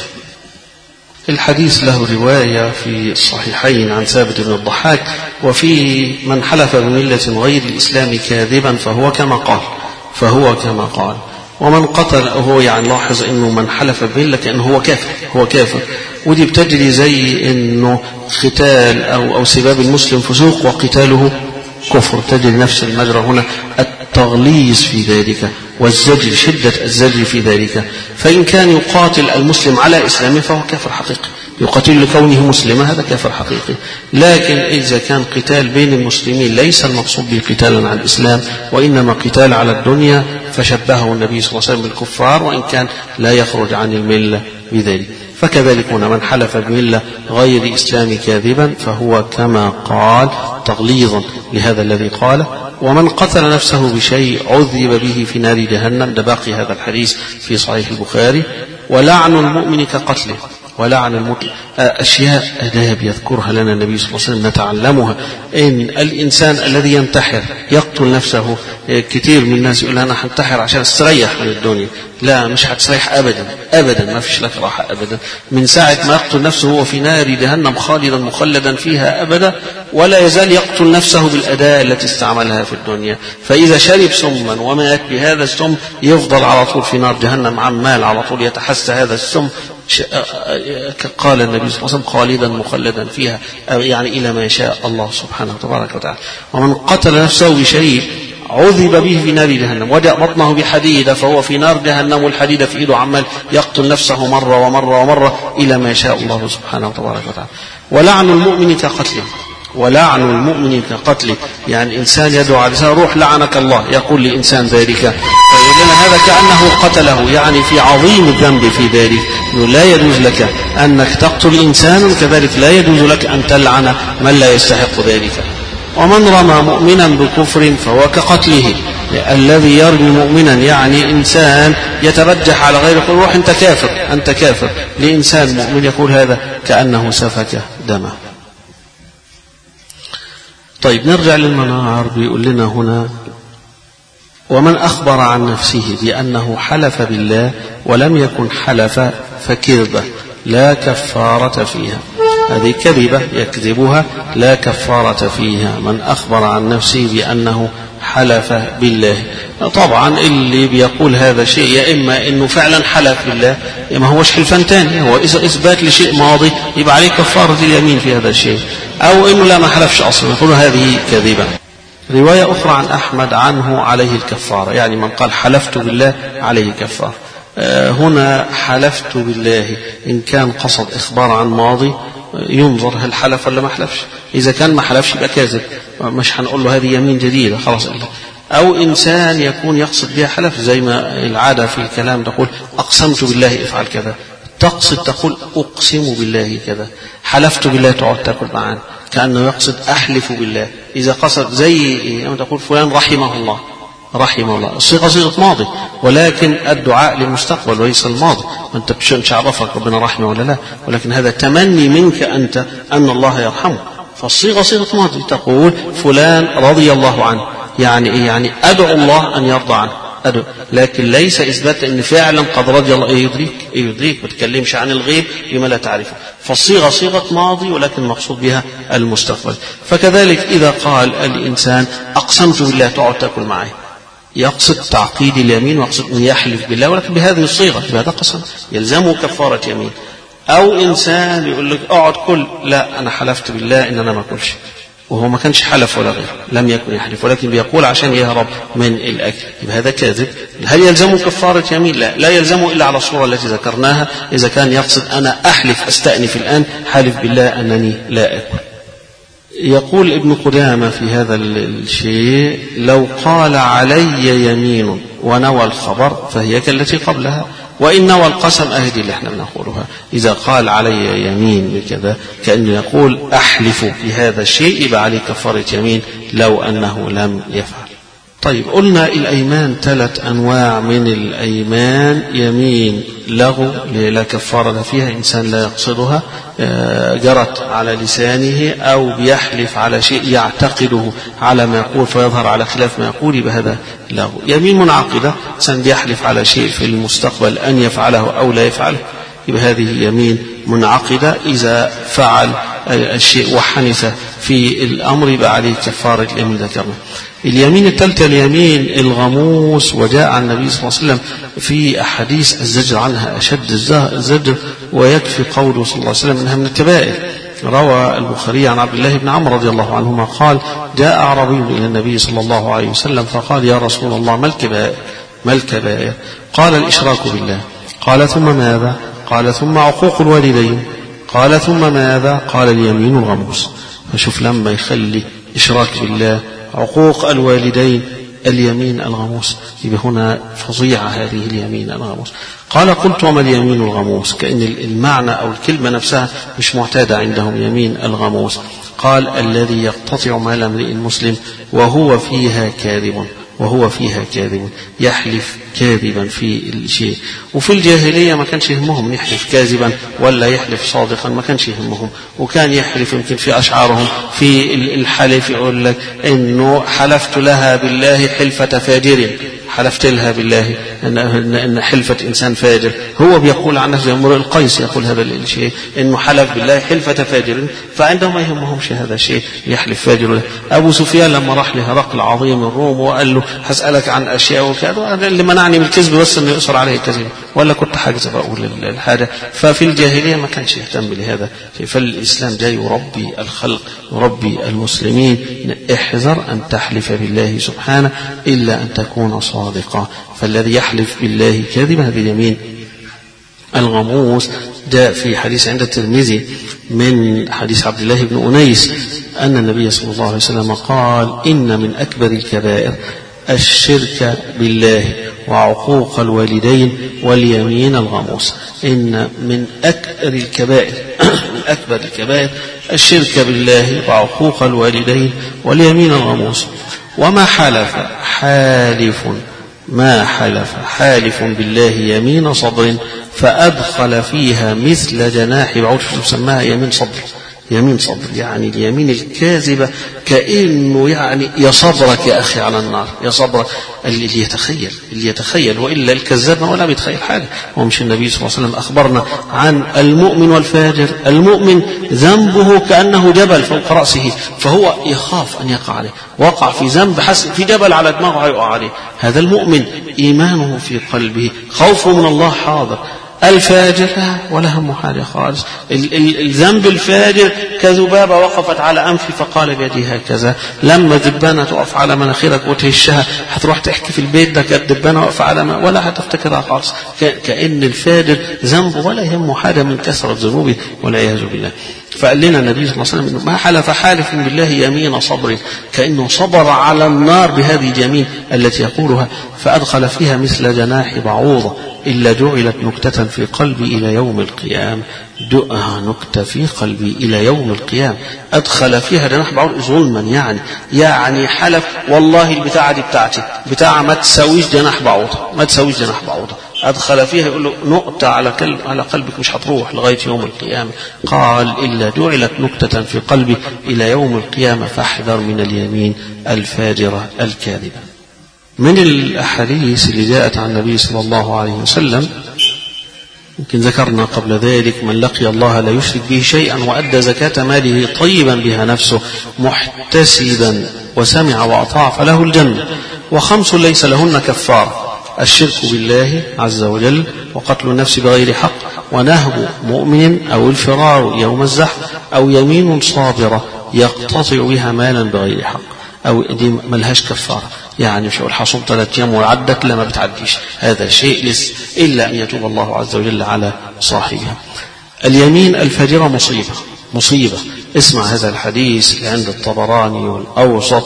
S1: الحديث له رواية في الصحيحين عن ثابت بن الضحاك وفي من حلف بملة غير الإسلام كاذبا فهو كما قال فهو كما قال ومن قتل هو، يعني لاحظ انه من حلف بملة كأنه هو كافر هو كافر ودي بتجري زي انه قتال او او سباب المسلم فسوق وقتاله كفر، تجري نفس المجرى هنا، التغليظ في ذلك والزجر، شدة الزجر في ذلك. فإن كان يقاتل المسلم على إسلامه فهو كافر حقيقي، يقاتل لكونه مسلما هذا كافر حقيقي. لكن إذا كان قتال بين المسلمين ليس المقصود به قتالا على الإسلام وإنما قتال على الدنيا، فشبهه النبي صلى الله عليه وسلم بالكفار وإن كان لا يخرج عن الملة بذلك. فكذلك هنا من حلف بملة غير إسلام كاذبا فهو كما قال تغليظا لهذا الذي قاله. ومن قتل نفسه بشيء عذب به في نار جهنم، ده باقي هذا الحديث في صحيح البخاري. ولعن المؤمن كقتله، ولعن المؤمن أشياء آداب يذكرها لنا النبي صلى الله عليه وسلم نتعلمها. إن الإنسان الذي ينتحر يقتل نفسه، كثير من الناس يقول أنا هنتحر عشان استريح من الدنيا، لا مش هتستريح أبدا أبدا، ما فيش لك راحة أبدا. من ساعة ما يقتل نفسه هو في نار جهنم خالدا مخلدا فيها أبدا، ولا يزال يقتل نفسه بالأداة التي استعملها في الدنيا. فإذا شرب سما ومات بهذا السم يفضل على طول في نار جهنم عمال على طول يتحسى هذا السم، قال النبي صلى الله عليه وسلم خالدا مخلدا فيها، يعني إلى ما يشاء الله سبحانه وتبارك وتعالى. ومن قتل نفسه بشيء عذب به في نار جهنم، وجاء بطنه بحديدة فهو في نار جهنم والحديدة في إيده عمال يقتل نفسه مرة ومرة ومرة إلى ما يشاء الله سبحانه وتبارك وتعالى. ولعن المؤمن كقتله، ولعن المؤمن كقتله، يعني إنسان يدعو على لسانه روح لعنك الله، يقول لإنسان ذلك فيقول لنا هذا كأنه قتله، يعني في عظيم الذنب في ذلك. لا يجوز لك أنك تقتل إنسانا، كذلك لا يجوز لك أن تلعن من لا يستحق ذلك. ومن رمى مؤمنا بكفر فهو كقتله، الذي يرمي مؤمنا يعني إنسان يترجح على غيره يقول روح أنت كافر أنت كافر لإنسان مؤمن، يقول هذا كأنه سفك دمه. طيب نرجع للمنار، بيقول لنا هنا ومن أخبر عن نفسه بأنه حلف بالله ولم يكن حلف فكذبة لا كفارة فيها، هذه كذبة يكذبها لا كفارة فيها. من أخبر عن نفسه بأنه حلف بالله، طبعا اللي بيقول هذا شيء يا إما إنه فعلا حلف بالله ما هوش حلفان تاني، هو إذا إثبات لشيء ماضي يبقى عليه كفارة اليمين في هذا الشيء، أو إنه لا ما حلفش أصلا يقول هذه كذبة. رواية أخرى عن أحمد عنه عليه الكفارة، يعني من قال حلفت بالله عليه كفارة. هنا حلفت بالله إن كان قصد إخبار عن ماضي ينظر هل حلف ولا ما حلفش، إذا كان ما حلفش يبقى كاذب مش هنقول له هذه يمين جديدة خلاص إلا. أو إنسان يكون يقصد بها حلف زي ما العادة في الكلام تقول أقسمت بالله افعل كذا، تقصد تقول أقسم بالله كذا، حلفت بالله تقعد تأكل معانا كأنه يقصد أحلف بالله. إذا قصد زي يعني تقول فلان رحمه الله رحمه الله، الصيغة صيغة ماضي ولكن الدعاء للمستقبل وليس الماضي، وانت مش عرفك ربنا رحمه ولا لا، ولكن هذا تمني منك أنت أن الله يرحمه، فالصيغة صيغة ماضي تقول فلان رضي الله عنه، يعني إيه؟ يعني أدعو الله أن يرضى عنه، أدو. لكن ليس إثبات أن فعلا قد رضي الله يدريك يدريك، ما تكلمش عن الغيب بما لا تعرفه، فالصيغة صيغة ماضي ولكن مقصود بها المستقبل. فكذلك إذا قال الإنسان أقسمت بالله تقعد تأكل معي، يقصد تعقيد اليمين ويقصد أن يحلف بالله ولكن بهذه الصيغة، بهذا قسم يلزمه كفارة يمين. أو إنسان يقول لك اقعد كل، لا أنا حلفت بالله إن أنا ما أكلش، وهو ما كانش حلف ولا غير، لم يكن يحلف ولكن بيقول عشان يهرب من الأكل، يبقى هذا كاذب. هل يلزمه كفارة يمين؟ لا، لا يلزمه إلا على الصورة التي ذكرناها، إذا كان يقصد أنا أحلف أستأنف الآن حلف بالله أنني لا أكل. يقول ابن قدامة في هذا الشيء لو قال علي يمين ونوى الخبر فهي كالتي قبلها، وإن نوى القسم أهدي اللي احنا بنقولها. إذا قال علي يمين بكذا كأنه يقول أحلف بهذا الشيء يبقى عليه كفارة يمين لو أنه لم يفعل. طيب قلنا الأيمان ثلاث أنواع من الأيمان: يمين لغو لا كفارة فيها، إنسان لا يقصدها جرت على لسانه، أو بيحلف على شيء يعتقده على ما يقول فيظهر على خلاف ما يقول، يبقى هذا لغو. يمين منعقدة، إنسان بيحلف على شيء في المستقبل أن يفعله أو لا يفعله، يبقى هذه يمين منعقدة، إذا فعل الشيء وحنث في الأمر يبقى عليه كفارة اليمين ذكرنا. اليمين الثالثة اليمين الغموس، وجاء عن النبي صلى الله عليه وسلم في أحاديث الزجر عنها أشد الزجر، ويكفي قوله صلى الله عليه وسلم إنها من الكبائر. روى البخاري عن عبد الله بن عمرو رضي الله عنهما قال: جاء أعرابي إلى النبي صلى الله عليه وسلم فقال: يا رسول الله ما الكبائر؟ ما الكبائر؟ قال: الإشراك بالله. قال: ثم ماذا؟ قال: ثم عقوق الوالدين. قال: ثم ماذا؟ قال: اليمين الغموس. فشوف لما يخلي إشراك بالله، عقوق الوالدين، اليمين الغموس، يبقى هنا فظيعة هذه اليمين الغموس. قال: قلت: وما اليمين الغموس؟ كأن المعنى أو الكلمة نفسها مش معتادة عندهم، يمين الغموس. قال: الذي يقتطع مال امرئ مسلم وهو فيها كاذب، وهو فيها كاذب، يحلف كاذبا في الشيء. وفي الجاهلية ما كانش يهمهم يحلف كاذبا ولا يحلف صادقا، ما كانش يهمهم، وكان يحلف يمكن في أشعارهم في الحلف يقول لك إنه حلفت لها بالله حلفة فاجر، حلفت لها بالله إن حلفة إنسان فاجر. هو بيقول عنه زي امرؤ القيس يقول هذا الشيء، إنه حلف بالله حلفة فاجر، فعندهم ما يهمهمش هذا الشيء يحلف فاجر. أبو سفيان لما راح لهرقل عظيم الروم وقال له: هسألك عن أشياء وكذا، اللي منعني من الكذب بس إنه يؤثر عليه الكذب، ولا كنت حاجة بقول الحاجة. ففي الجاهلية ما كانش يهتم بهذا، فالإسلام جاي يربي الخلق، يربي المسلمين. احذر أن تحلف بالله سبحانه إلا أن تكون صادقا، فالذي يحلف بالله كاذبا هذه اليمين الغموس. جاء في حديث عند الترمذي من حديث عبد الله بن أنيس أن النبي صلى الله عليه وسلم قال: إن من أكبر الكبائر الشرك بالله وعقوق الوالدين واليمين الغموس. إن من أكبر الكبائر من أكبر الكبائر الشرك بالله وعقوق الوالدين واليمين الغموس. وما حلف حالف ما حلف حالف بالله يمين صبر فأدخل فيها مثل جناح بعوض، سماها يمين صبر. يمين صبر يعني اليمين الكاذبة، كأنه يعني يا صبرك يا أخي على النار، يا صبرك. اللي يتخيل اللي يتخيل وإلا الكذاب ولا بيتخيل حاجة. ومش النبي صلى الله عليه وسلم أخبرنا عن المؤمن والفاجر؟ المؤمن ذنبه كأنه جبل فوق رأسه، فهو يخاف أن يقع عليه، وقع في ذنب حسن في جبل على دماغه هيقع عليه. هذا المؤمن إيمانه في قلبه، خوفه من الله حاضر. الفاجر ولا هم حاجة خالص. الذنب الفاجر كذبابة وقفت على أنفي فقال بيدي هكذا. لما ذبانة تقف على مناخيرك وتهشها هتروح تحكي في البيت ده كانت ذبانة واقفة على ما ولا هتفتكرها خالص. كأن الفاجر ذنبه ولا يهمه حاجة من كثرة ذنوبه والعياذ بالله. فقال لنا النبي صلى الله عليه وسلم إنه ما حلف حالف بالله يمين صبر، كأنه صبر على النار بهذه اليمين التي يقولها، فأدخل فيها مثل جناح بعوضة إلا جعلت نكتة في قلبي إلى يوم القيامة. دؤها نكتة في قلبي إلى يوم القيامة. أدخل فيها جناح بعوض ظلما، يعني يعني حلف والله البتاعة دي بتاعتي، بتاعة ما تسويش جناح بعوضة، ما تسويش جناح بعوضة. أدخل فيها يقول له نقطة على قلب على قلبك مش هتروح لغاية يوم القيامة. قال: إلا جعلت نكتة في قلبي إلى يوم القيامة، فاحذر من اليمين الفاجرة الكاذبة. من الأحاديث اللي جاءت عن النبي صلى الله عليه وسلم يمكن ذكرنا قبل ذلك: من لقي الله لا يشرك به شيئا وأدى زكاة ماله طيبا بها نفسه محتسبا وسمع وأطاع فله الجنة. وخمس ليس لهن كفارة: الشرك بالله عز وجل، وقتل النفس بغير حق، ونهب مؤمن، أو الفرار يوم الزحف، أو يمين صابرة يقتطع بها مالا بغير حق. أو دي ملهاش كفارة، يعني مش هقول حصوم ثلاث أيام وعدت، لا ما بتعديش، هذا شيء لس إلا أن يتوب الله عز وجل على صاحبها. اليمين الفاجرة مصيبة مصيبة. اسمع هذا الحديث اللي عند الطبراني والأوسط،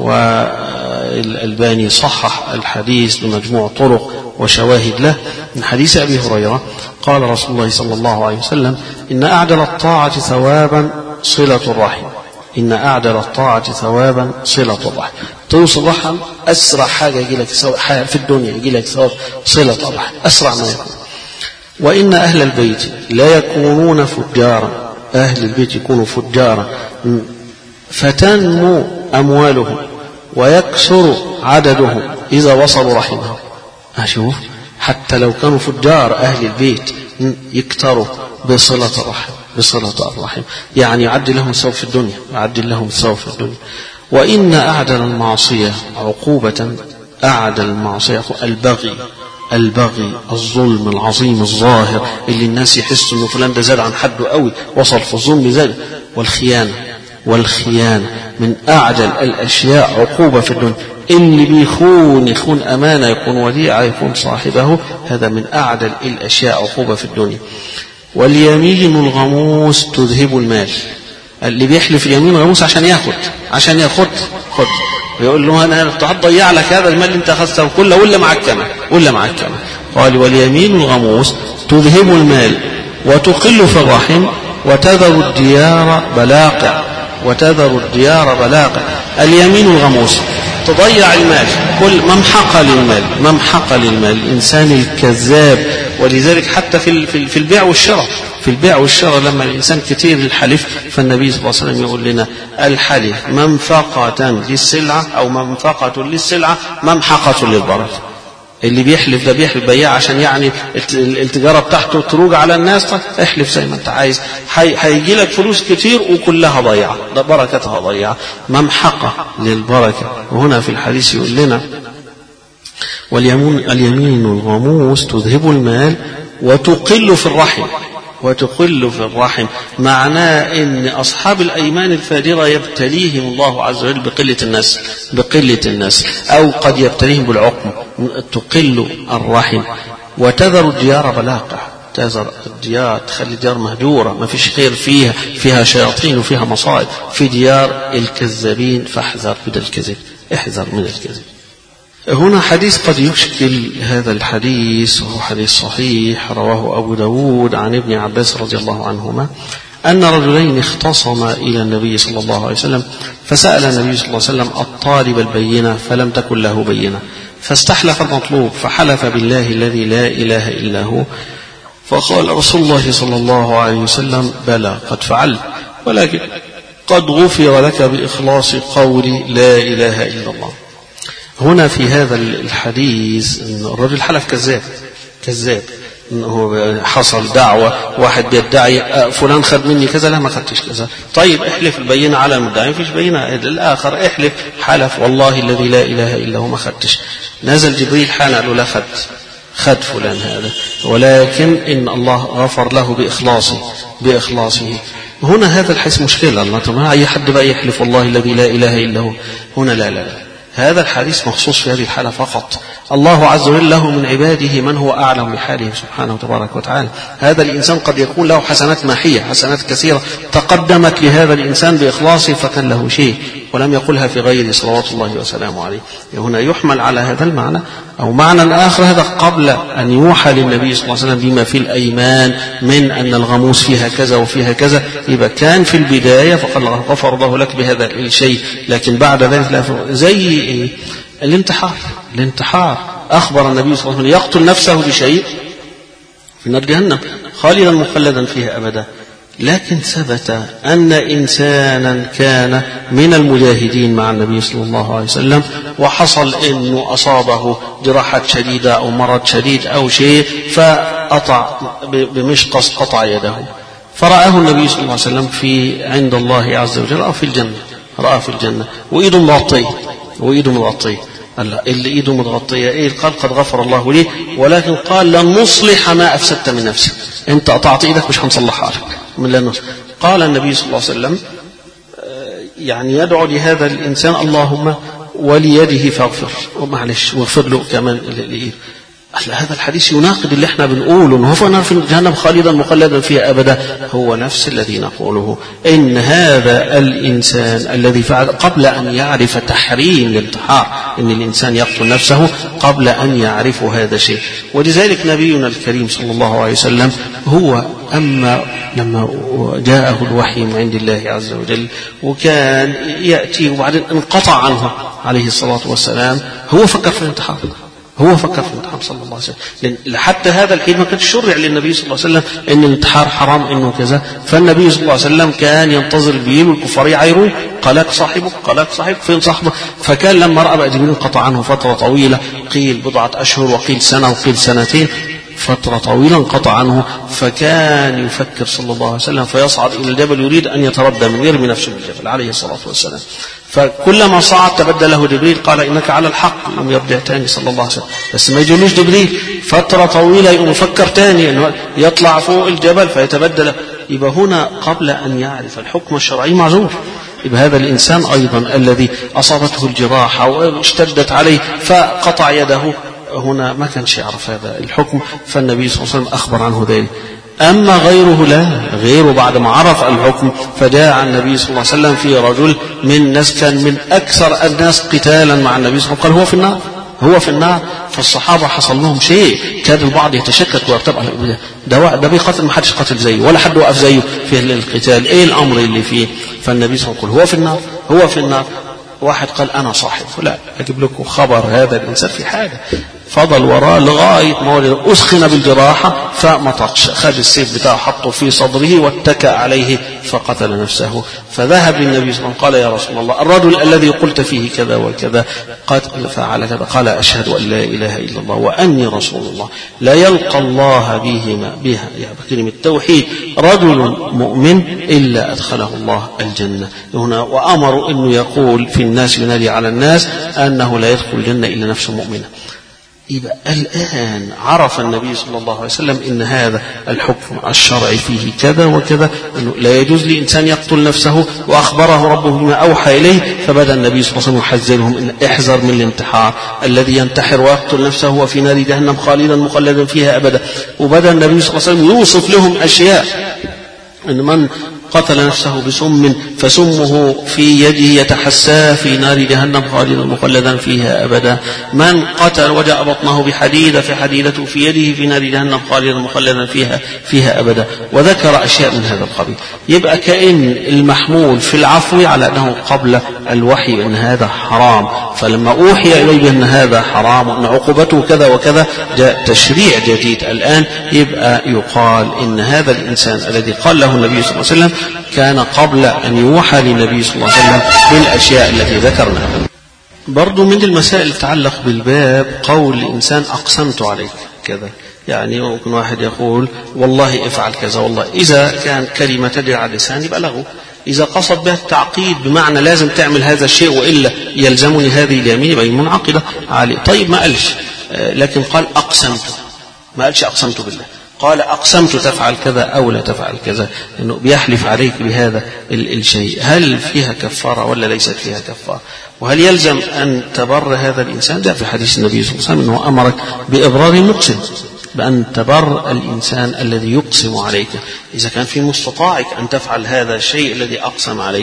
S1: والألباني صحح الحديث بمجموع طرق وشواهد له، من حديث أبي هريرة قال رسول الله صلى الله عليه وسلم: إن أعدل الطاعة ثوابا صلة الرحم. إن أعدل الطاعة ثوابا صلة الرحم. توصل الرحم أسرع حاجة يجي لك في الدنيا، يجي لك ثواب صلة الرحم أسرع ما يكون. وإن أهل البيت لا يكونون فجارا، أهل البيت يكونوا فجارا فتنمو أموالهم ويكثر عددهم إذا وصلوا رحمهم. أشوف حتى لو كانوا فجار أهل البيت يكتروا بصلة الرحم بصلة الرحم، يعني يعدي لهم الثواب في الدنيا، يعدي لهم الثواب في الدنيا. وإن أعدل المعصية عقوبة، أعدل المعصية البغي، البغي الظلم العظيم الظاهر اللي الناس يحسوا إنه فلان ده زاد عن حده قوي، وصل في الظلم زاد. والخيانة، والخيانة من أعدل الأشياء عقوبة في الدنيا. اللي بيخون يخون أمانة، يكون وديعة، يكون صاحبه، هذا من أعدل الأشياء عقوبة في الدنيا. واليمين الغموس تذهب المال. اللي بيحلف يمين غموس عشان ياخد عشان ياخد خد، ويقول له انا هتضيع لك هذا المال اللي انت اخذته كله ولا معك كمان ولا معك كمان. قال: واليمين الغموس تذهب المال وتقل في الرحم وتذر الديار بلاقع، وتذر الديار بلاقع. اليمين الغموس تضيع المال، كل ممحقة للمال، ممحقة للمال، الإنسان الكذاب. ولذلك حتى في في البيع والشراء، في البيع والشراء لما الإنسان كثير الحلف، فالنبي صلى الله عليه وسلم يقول لنا: الحلف منفقة للسلعة أو منفقة للسلعة ممحقة للبركة. اللي بيحلف ده بيحلف بياع عشان يعني التجارة بتاعته تروج على الناس. طيب احلف زي ما انت عايز، هيجي لك فلوس كتير وكلها ضيعة، ده بركتها ضيعة، ممحقة للبركة. وهنا في الحديث يقول لنا: واليمين اليمين الغموس تذهب المال وتقل في الرحم، وتقل في الرحم. معناه ان اصحاب الايمان الفاجره يبتليهم الله عز وجل بقله النسل، بقله النسل، او قد يبتليهم بالعقم. تقل الرحم وتذر الديار بلاقع، تذر الديار، تخلي الديار مهجوره، ما فيش خير فيها، فيها شياطين وفيها مصائب. في ديار الكذابين فاحذر من الكذب، احذر من الكذب. هنا حديث قد يشكل هذا الحديث، وهو حديث صحيح رواه أبو داود عن ابن عباس رضي الله عنهما أن رجلين اختصما إلى النبي صلى الله عليه وسلم، فسأل النبي صلى الله عليه وسلم الطالب البينة فلم تكن له بينة، فاستحلف المطلوب فحلف بالله الذي لا إله إلا هو، فقال رسول الله صلى الله عليه وسلم: بلى قد فعلت، ولكن قد غفر لك بإخلاص قول لا إله إلا الله. هنا في هذا الحديث ان الرجل حلف كذاب كذاب انه حصل دعوه، واحد بيدعي فلان خد مني كذا، لا ما خدتش كذا. طيب احلف البينه على المدعي، مفيش بينه. الاخر احلف، حلف والله الذي لا اله الا هو ما خدتش. نزل جبريل حان قال له: لا خد خد فلان هذا، ولكن ان الله غفر له باخلاصه باخلاصه. هنا هذا الحديث مشكله. الله طبعا اي حد بقى يحلف والله الذي لا اله الا هو، هنا لا لا لا، هذا الحديث مخصوص في هذه الحالة فقط. الله عز وجل له من عباده من هو أعلم بحاله سبحانه وتبارك وتعالى. هذا الإنسان قد يكون له حسنات ماحية، حسنات كثيرة تقدمت لهذا الإنسان بإخلاصه فكان له شيء ولم يقلها في غيره صلوات الله وسلامه عليه. هنا يحمل على هذا المعنى أو معنى آخر، هذا قبل أن يوحى للنبي صلى الله عليه وسلم بما في الأيمان من أن الغموس فيها كذا وفيها كذا، يبقى كان في البداية فقال غفر الله لك بهذا الشيء. لكن بعد ذلك زي إيه؟ الانتحار. الانتحار أخبر النبي صلى الله عليه وسلم: يقتل نفسه بشيء في نار جهنم خالدا مخلدا فيها أبدا. لكن ثبت أن إنسانا كان من المجاهدين مع النبي صلى الله عليه وسلم وحصل أنه أصابه جراحة شديدة أو مرض شديد أو شيء فقطع بمشقص قطع يده، فرآه النبي صلى الله عليه وسلم في عند الله عز وجل أو في الجنة، رآه في الجنة وإيده مغطية وإيده مغطية. قال اللي إيده متغطية إيه؟ قال قد غفر الله لي، ولكن قال لن نصلح ما أفسدت من نفسك، أنت قطعت إيدك مش هنصلحها لك من لن نصلح. قال النبي صلى الله عليه وسلم يعني يدعو لهذا الإنسان اللهم وليده فاغفر، ومعلش واغفر له كمان لإيده. هذا الحديث يناقض اللي احنا بنقوله انه هو في النار في جهنم خالدا مخلدا فيها ابدا، هو نفس الذي نقوله ان هذا الانسان الذي فعل قبل ان يعرف تحريم الانتحار، ان الانسان يقتل نفسه قبل ان يعرف هذا الشيء. ولذلك نبينا الكريم صلى الله عليه وسلم هو اما لما جاءه الوحي من عند الله عز وجل وكان ياتي وبعدين انقطع عنه عليه الصلاه والسلام، هو فكر في الانتحار، هو فكر في الانتحار صلى الله عليه وسلم. لأن حتى هذا الحين ما كانش شرع للنبي صلى الله عليه وسلم ان الانتحار حرام انه كذا، فالنبي صلى الله عليه وسلم كان ينتظر جبريل والكفار يعايروه، قالك صاحبك قالك صاحبك فين صاحبك؟ فكان لما راى بقى جبريل انقطع عنه فتره طويله، قيل بضعه اشهر وقيل سنه وقيل سنتين، فترة طويلة انقطع عنه، فكان يفكر صلى الله عليه وسلم فيصعد إلى الجبل يريد أن يتردى من يرمي نفسه من الجبل عليه الصلاة والسلام. فكلما صعد تبدى له جبريل قال إنك على الحق، يقوم يرجع تاني صلى الله عليه وسلم، بس ما يجيلوش جبريل فترة طويلة يقوم يفكر تاني أنه يطلع فوق الجبل فيتبدى له. يبقى هنا قبل أن يعرف الحكم الشرعي معذور. يبقى هذا الإنسان أيضا الذي أصابته الجراحة واشتدت عليه فقطع يده، هنا ما كانش يعرف هذا الحكم، فالنبي صلى الله عليه وسلم أخبر عنه ذلك. أما غيره لا، غيره بعد ما عرف الحكم فجاء النبي صلى الله عليه وسلم في رجل من ناس كان من أكثر الناس قتالا مع النبي صلى الله عليه وسلم، قال هو في النار هو في النار. فالصحابة حصل لهم شيء، كاد البعض يتشكك ويرتب ده ده بيقاتل ما حدش قاتل زيه ولا حد وقف زيه في القتال، ايه الأمر اللي فيه؟ فالنبي صلى الله عليه وسلم هو في النار هو في النار. واحد قال أنا صاحب، لا أجيب لكم خبر هذا الإنسان في حاجة، فضل وراه لغاية ما ولد أسخن بالجراحة فما طقش، خد السيف بتاعه حطه في صدره واتكأ عليه فقتل نفسه. فذهب للنبي صلى الله عليه وسلم قال يا رسول الله الرجل الذي قلت فيه كذا وكذا قد فعل كذا، قال أشهد أن لا إله إلا الله وأني رسول الله، لا يلقى الله بهما بها يعني بكلمة التوحيد رجل مؤمن إلا أدخله الله الجنة. هنا وأمر أنه يقول في الناس ينادي على الناس أنه لا يدخل الجنة إلا نفس مؤمنة. يبقى الآن عرف النبي صلى الله عليه وسلم إن هذا الحكم الشرعي فيه كذا وكذا، أنه لا يجوز لإنسان يقتل نفسه، وأخبره ربه بما أوحى إليه، فبدأ النبي صلى الله عليه وسلم يحذرهم إن احذر من الانتحار، الذي ينتحر ويقتل نفسه هو في نار جهنم خالدا مخلدا فيها أبدا. وبدأ النبي صلى الله عليه وسلم يوصف لهم أشياء، أن من قتل نفسه بسم فسمه في يده يتحسى في نار جهنم خالدا مخلدا فيها أبدا، من قتل وجاء بطنه بحديدة فحديدته في يده في نار جهنم خالدا مخلدا فيها فيها أبدا، وذكر أشياء من هذا القبيل. يبقى كأن المحمول في العفو على أنه قبل الوحي أن هذا حرام، فلما أوحي إليه بأن هذا حرام وأن عقوبته كذا وكذا جاء تشريع جديد الآن، يبقى يقال إن هذا الإنسان الذي قال له النبي صلى الله عليه وسلم كان قبل أن يوحى للنبي صلى الله عليه وسلم بالأشياء التي ذكرناها. برضو من المسائل تتعلق بالباب قول الإنسان أقسمت عليك كذا، يعني ممكن واحد يقول والله افعل كذا، والله إذا كان كلمة تدعي على اللسان يبقى له، إذا قصد بها التعقيد بمعنى لازم تعمل هذا الشيء وإلا يلزمني هذه اليمين يبقى منعقدة عليه. طيب ما قالش، لكن قال أقسمت، ما قالش أقسمت بالله، قال أقسمت تفعل كذا أو لا تفعل كذا، إنه بيحلف عليك بهذا الشيء. هل فيها كفارة ولا ليست فيها كفارة؟ وهل يلزم أن تبر هذا الإنسان؟ جاء في حديث النبي صلى الله عليه وسلم أنه أمرك بإبرار المقسم، بأن تبر الإنسان الذي يقسم عليك إذا كان في مستطاعك أن تفعل هذا الشيء الذي أقسم عليك.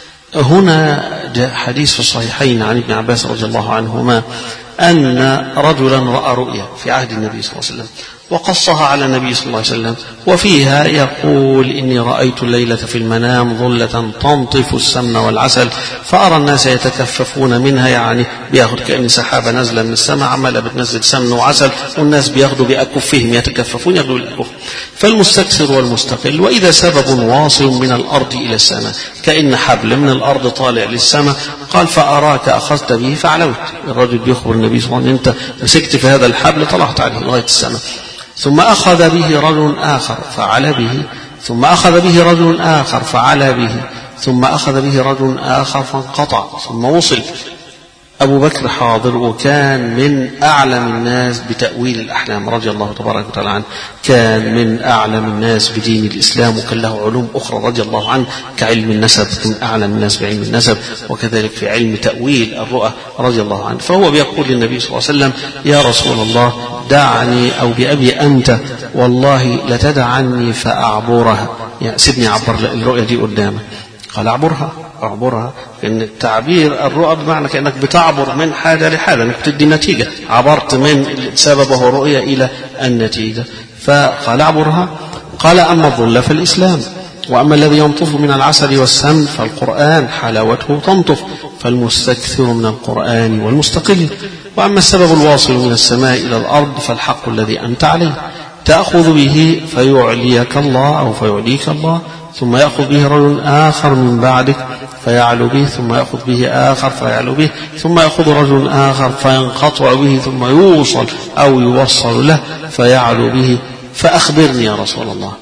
S1: هنا جاء حديث في الصحيحين عن ابن عباس رضي الله عنهما أن رجلا رأى رؤيا في عهد النبي صلى الله عليه وسلم، وقصها على النبي صلى الله عليه وسلم، وفيها يقول: إني رأيت الليلة في المنام ظلة تنطف السمن والعسل فأرى الناس يتكففون منها، يعني بياخد كأن سحابة نازلة من السماء عمالة بتنزل سمن وعسل، والناس بياخدوا بأكفهم يتكففون ياخدوا بالأكف. فالمستكثر والمستقل، وإذا سبب واصل من الأرض إلى السماء كأن حبل من الأرض طالع للسماء، قال: فأراك أخذت به فعلوت. الرجل بيخبر النبي صلى الله عليه وسلم: أنت مسكت في هذا الحبل طلعت عليه لغاية السماء. ثم أخذ به رجل آخر فعلى به، ثم أخذ به رجل آخر فعلى به، ثم أخذ به رجل آخر فانقطع، ثم وصل. أبو بكر حاضر، وكان من أعلم الناس بتأويل الأحلام رضي الله تبارك وتعالى عنه، كان من أعلم الناس بدين الإسلام، وكان له علوم أخرى رضي الله عنه كعلم النسب، من أعلم الناس بعلم النسب، وكذلك في علم تأويل الرؤى رضي الله عنه. فهو بيقول للنبي صلى الله عليه وسلم: يا رسول الله دعني، أو بأبي أنت والله لتدعني فأعبرها، يعني سيبني أعبر الرؤيا دي قدامك. قال: أعبرها أعبرها، لأن التعبير الرؤى بمعنى كأنك بتعبر من حاجة لحاجة، أنك بتدي نتيجة، عبرت من سببه رؤية إلى النتيجة. فقال: أعبرها. قال: أما الظل فالإسلام، وأما الذي ينطف من العسل والسمن فالقرآن حلاوته تنطف، فالمستكثر من القرآن والمستقل. وأما السبب الواصل من السماء إلى الأرض فالحق الذي أنت عليه، تأخذ به فيعليك الله أو فيعليك الله، ثم يأخذ به رجل آخر من بعدك فيعلو به، ثم يأخذ به آخر فيعلو به، ثم يأخذ رجل آخر فينقطع به، ثم يوصل أو يوصل له فيعلو به. فأخبرني يا رسول الله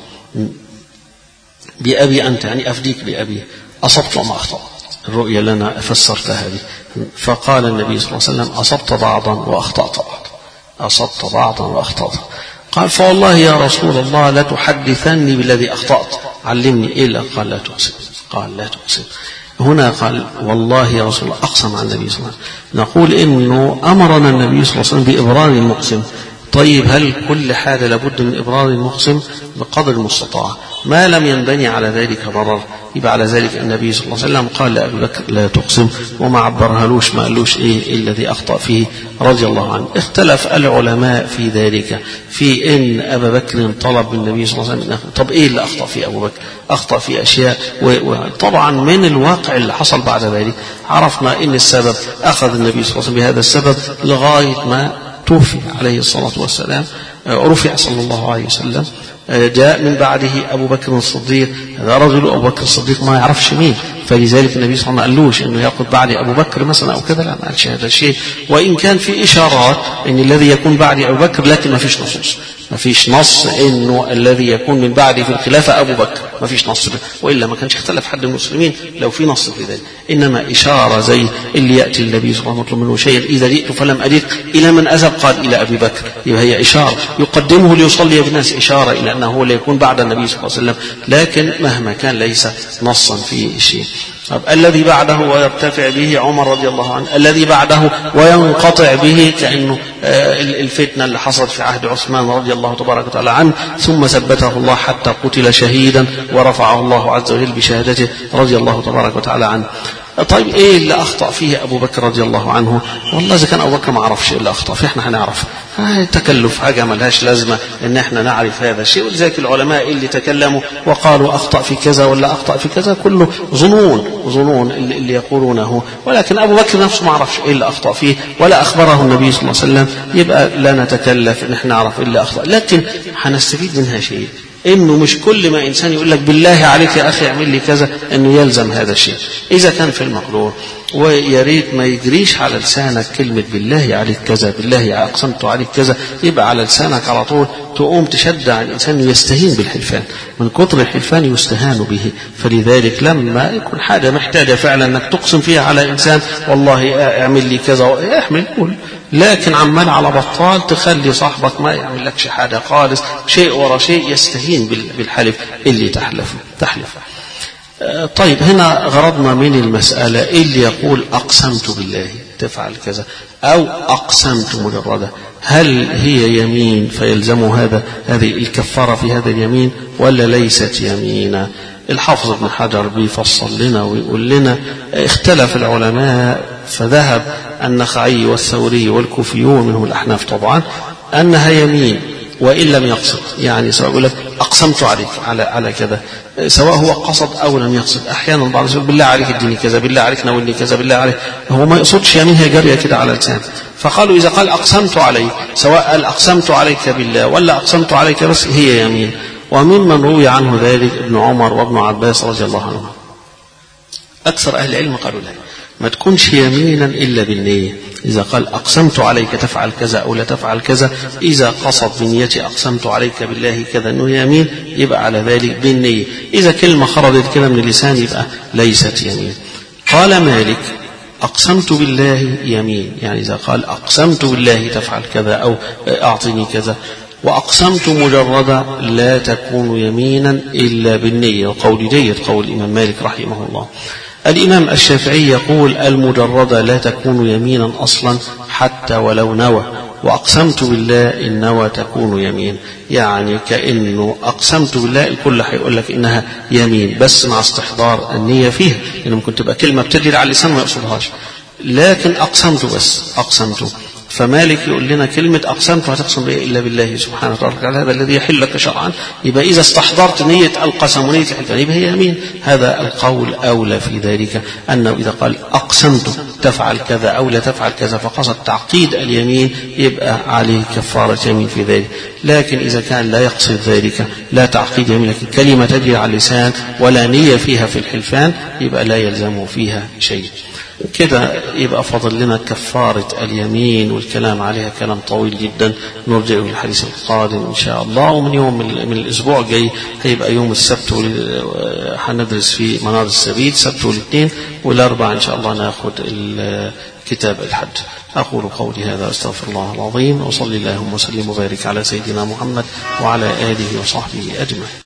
S1: بأبي أنت، يعني أفديك بأبي، أصبت وما أخطأت الرؤيا لنا فسرتها هذه. فقال النبي صلى الله عليه وسلم: أصبت بعضا وأخطأت بعضا، أصبت بعضا وأخطأت. قال: فوالله يا رسول الله لا تحدثني بالذي أخطأت، علمني إلا. قال: لا تقسم. قال: لا تقسم. هنا قال: والله يا رسول الله، أقسم على النبي صلى الله عليه وسلم. نقول إنه أمرنا النبي صلى الله عليه وسلم بإبرار المقسم. طيب، هل كل حاجة لابد من إبرار المقسم؟ بقدر المستطاع، ما لم ينبني على ذلك ضرر، يبقى على ذلك النبي صلى الله عليه وسلم قال لأبي بكر: لا تقسم، وما عبرهالوش، ما قالوش إيه الذي أخطأ فيه رضي الله عنه. اختلف العلماء في ذلك، في إن أبا بكر طلب من النبي صلى الله عليه وسلم: طب إيه اللي أخطأ فيه أبو بكر؟ أخطأ في أشياء، وطبعا من الواقع اللي حصل بعد ذلك عرفنا إن السبب أخذ النبي صلى الله عليه وسلم بهذا السبب لغاية ما توفي عليه الصلاة والسلام، رفع صلى الله عليه وسلم. جاء من بعده أبو بكر الصديق، هذا رجل أبو بكر الصديق ما يعرفش مين، فلذلك النبي صلى الله عليه وسلم ما قالوش إنه يأخذ بعد أبو بكر مثلا أو كذا، لا، ما قالش هذا الشيء. وإن كان في إشارات إن الذي يكون بعد أبو بكر، لكن ما فيش نصوص، ما فيش نص إنه الذي يكون من بعده في الخلافة أبو بكر، ما فيش نص، وإلا ما كانش اختلف حد من المسلمين لو في نص في ذلك. إنما إشارة زي اللي يأتي النبي صلى الله عليه وسلم منه شيء: إذا جئت فلم أجد إلى من أذهب؟ قال: إلى أبي بكر. يبقى هي إشارة يقدمه ليصلي بالناس، إشارة إلى أنه هو اللي يكون بعد النبي صلى الله عليه وسلم، لكن مهما كان ليس نصا في شيء. الذي بعده ويرتفع به عمر رضي الله عنه، الذي بعده وينقطع به، كأنه الفتنة اللي حصلت في عهد عثمان رضي الله تبارك وتعالى عنه، ثم ثبته الله حتى قتل شهيدا ورفعه الله عز وجل بشهادته رضي الله تبارك وتعالى عنه. طيب، ايه اللي اخطأ فيه ابو بكر رضي الله عنه؟ والله اذا كان ابو بكر ما عرفش اللي اخطأ فيه، احنا هنعرف. آه تكلف، حاجه ملهاش لازمه ان احنا نعرف هذا الشيء. ولذلك العلماء اللي تكلموا وقالوا اخطأ في كذا ولا اخطأ في كذا كله ظنون ظنون اللي, اللي يقولونه، ولكن ابو بكر نفسه ما عرفش ايه اللي اخطأ فيه ولا اخبره النبي صلى الله عليه وسلم، يبقى لا نتكلف ان احنا نعرف ايه اللي اخطأ. لكن هنستفيد منها شيء، انه مش كل ما انسان يقول لك بالله عليك يا اخي اعمل لي كذا انه يلزم هذا الشيء اذا كان في المقدور. ويا ريت ما يجريش على لسانك كلمه بالله عليك كذا، بالله اقسمت عليك كذا، يبقى على لسانك على طول تقوم تشجع الانسان يستهين بالحلفان، من كتر الحلفان يستهان به. فلذلك لما يكون حاجه محتاجه فعلا انك تقسم فيها على انسان والله اعمل لي كذا، احمل قول، لكن عمال على بطال تخلي صاحبك ما يعمل لكش حاجه خالص، شيء ورا شيء يستهين بالحلف اللي تحلفه تحلف. طيب، هنا غرضنا من المسألة اللي يقول أقسمت بالله تفعل كذا أو أقسمت مجرده، هل هي يمين فيلزم هذا هذه الكفارة في هذا اليمين ولا ليست يمينا؟ الحافظ ابن حجر بيفصل لنا ويقول لنا اختلف العلماء، فذهب النخعي والثوري والكوفيون منهم الأحناف طبعا أنها يمين، وإن لم يقصد، يعني سواء يقول لك أقسمت عليك على على كذا، سواء هو قصد أو لم يقصد. أحيانا بعض الناس بالله عليك اديني كذا، بالله عليك ناولني كذا، بالله عليك، هو ما يقصدش يمين، هي جارية كده على لسانه. فقالوا إذا قال أقسمت عليك، سواء قال أقسمت عليك بالله ولا أقسمت عليك بس، هي يمين. وممن روي عنه ذلك ابن عمر وابن عباس رضي الله عنهما. أكثر أهل العلم قالوا لا، ما تكونش يمينا إلا بالنية. إذا قال أقسمت عليك تفعل كذا أو لا تفعل كذا، إذا قصد بنيتي أقسمت عليك بالله كذا أنه يمين، يبقى على ذلك بالنية. إذا كلمة خرجت كده من اللسان يبقى ليست يمين. قال مالك أقسمت بالله يمين، يعني إذا قال أقسمت بالله تفعل كذا أو أعطني كذا، وأقسمت مجردا لا تكون يمينا إلا بالنية. وقول جيد قول الإمام مالك رحمه الله. الإمام الشافعي يقول المجردة لا تكون يمينا أصلا حتى ولو نوى، وأقسمت بالله إن نوى تكون يمين. يعني كأنه أقسمت بالله الكل هيقول لك إنها يمين، بس مع استحضار النية فيها، لأنه ممكن تبقى كلمة بتجري على اللسان ما يقصدهاش، لكن أقسمت بس أقسمت. فمالك يقول لنا كلمة أقسمت هتقسم بها إلا بالله سبحانه وتعالى، هذا الذي يحل لك شرعا. يبقى إذا استحضرت نية القسم ونية الحلفان يبقى هي يمين. هذا القول أولى في ذلك، أنه إذا قال أقسمت تفعل كذا أو لا تفعل كذا فقصد تعقيد اليمين، يبقى عليه كفارة يمين في ذلك. لكن إذا كان لا يقصد ذلك، لا تعقيد يمين، لكن كلمة تجري على اللسان ولا نية فيها في الحلفان، يبقى لا يلزم فيها شيء. كده يبقى فضل لنا كفارة اليمين، والكلام عليها كلام طويل جدا، نرجع للحديث القادم إن شاء الله. ومن يوم من الأسبوع الجاي هيبقى يوم السبت، هندرس فيه منار السبيل، سبت والاثنين والأربعاء إن شاء الله ناخد كتاب الحج. أقول قولي هذا أستغفر الله العظيم، وصلي اللهم وسلم وبارك على سيدنا محمد وعلى آله وصحبه أجمعين.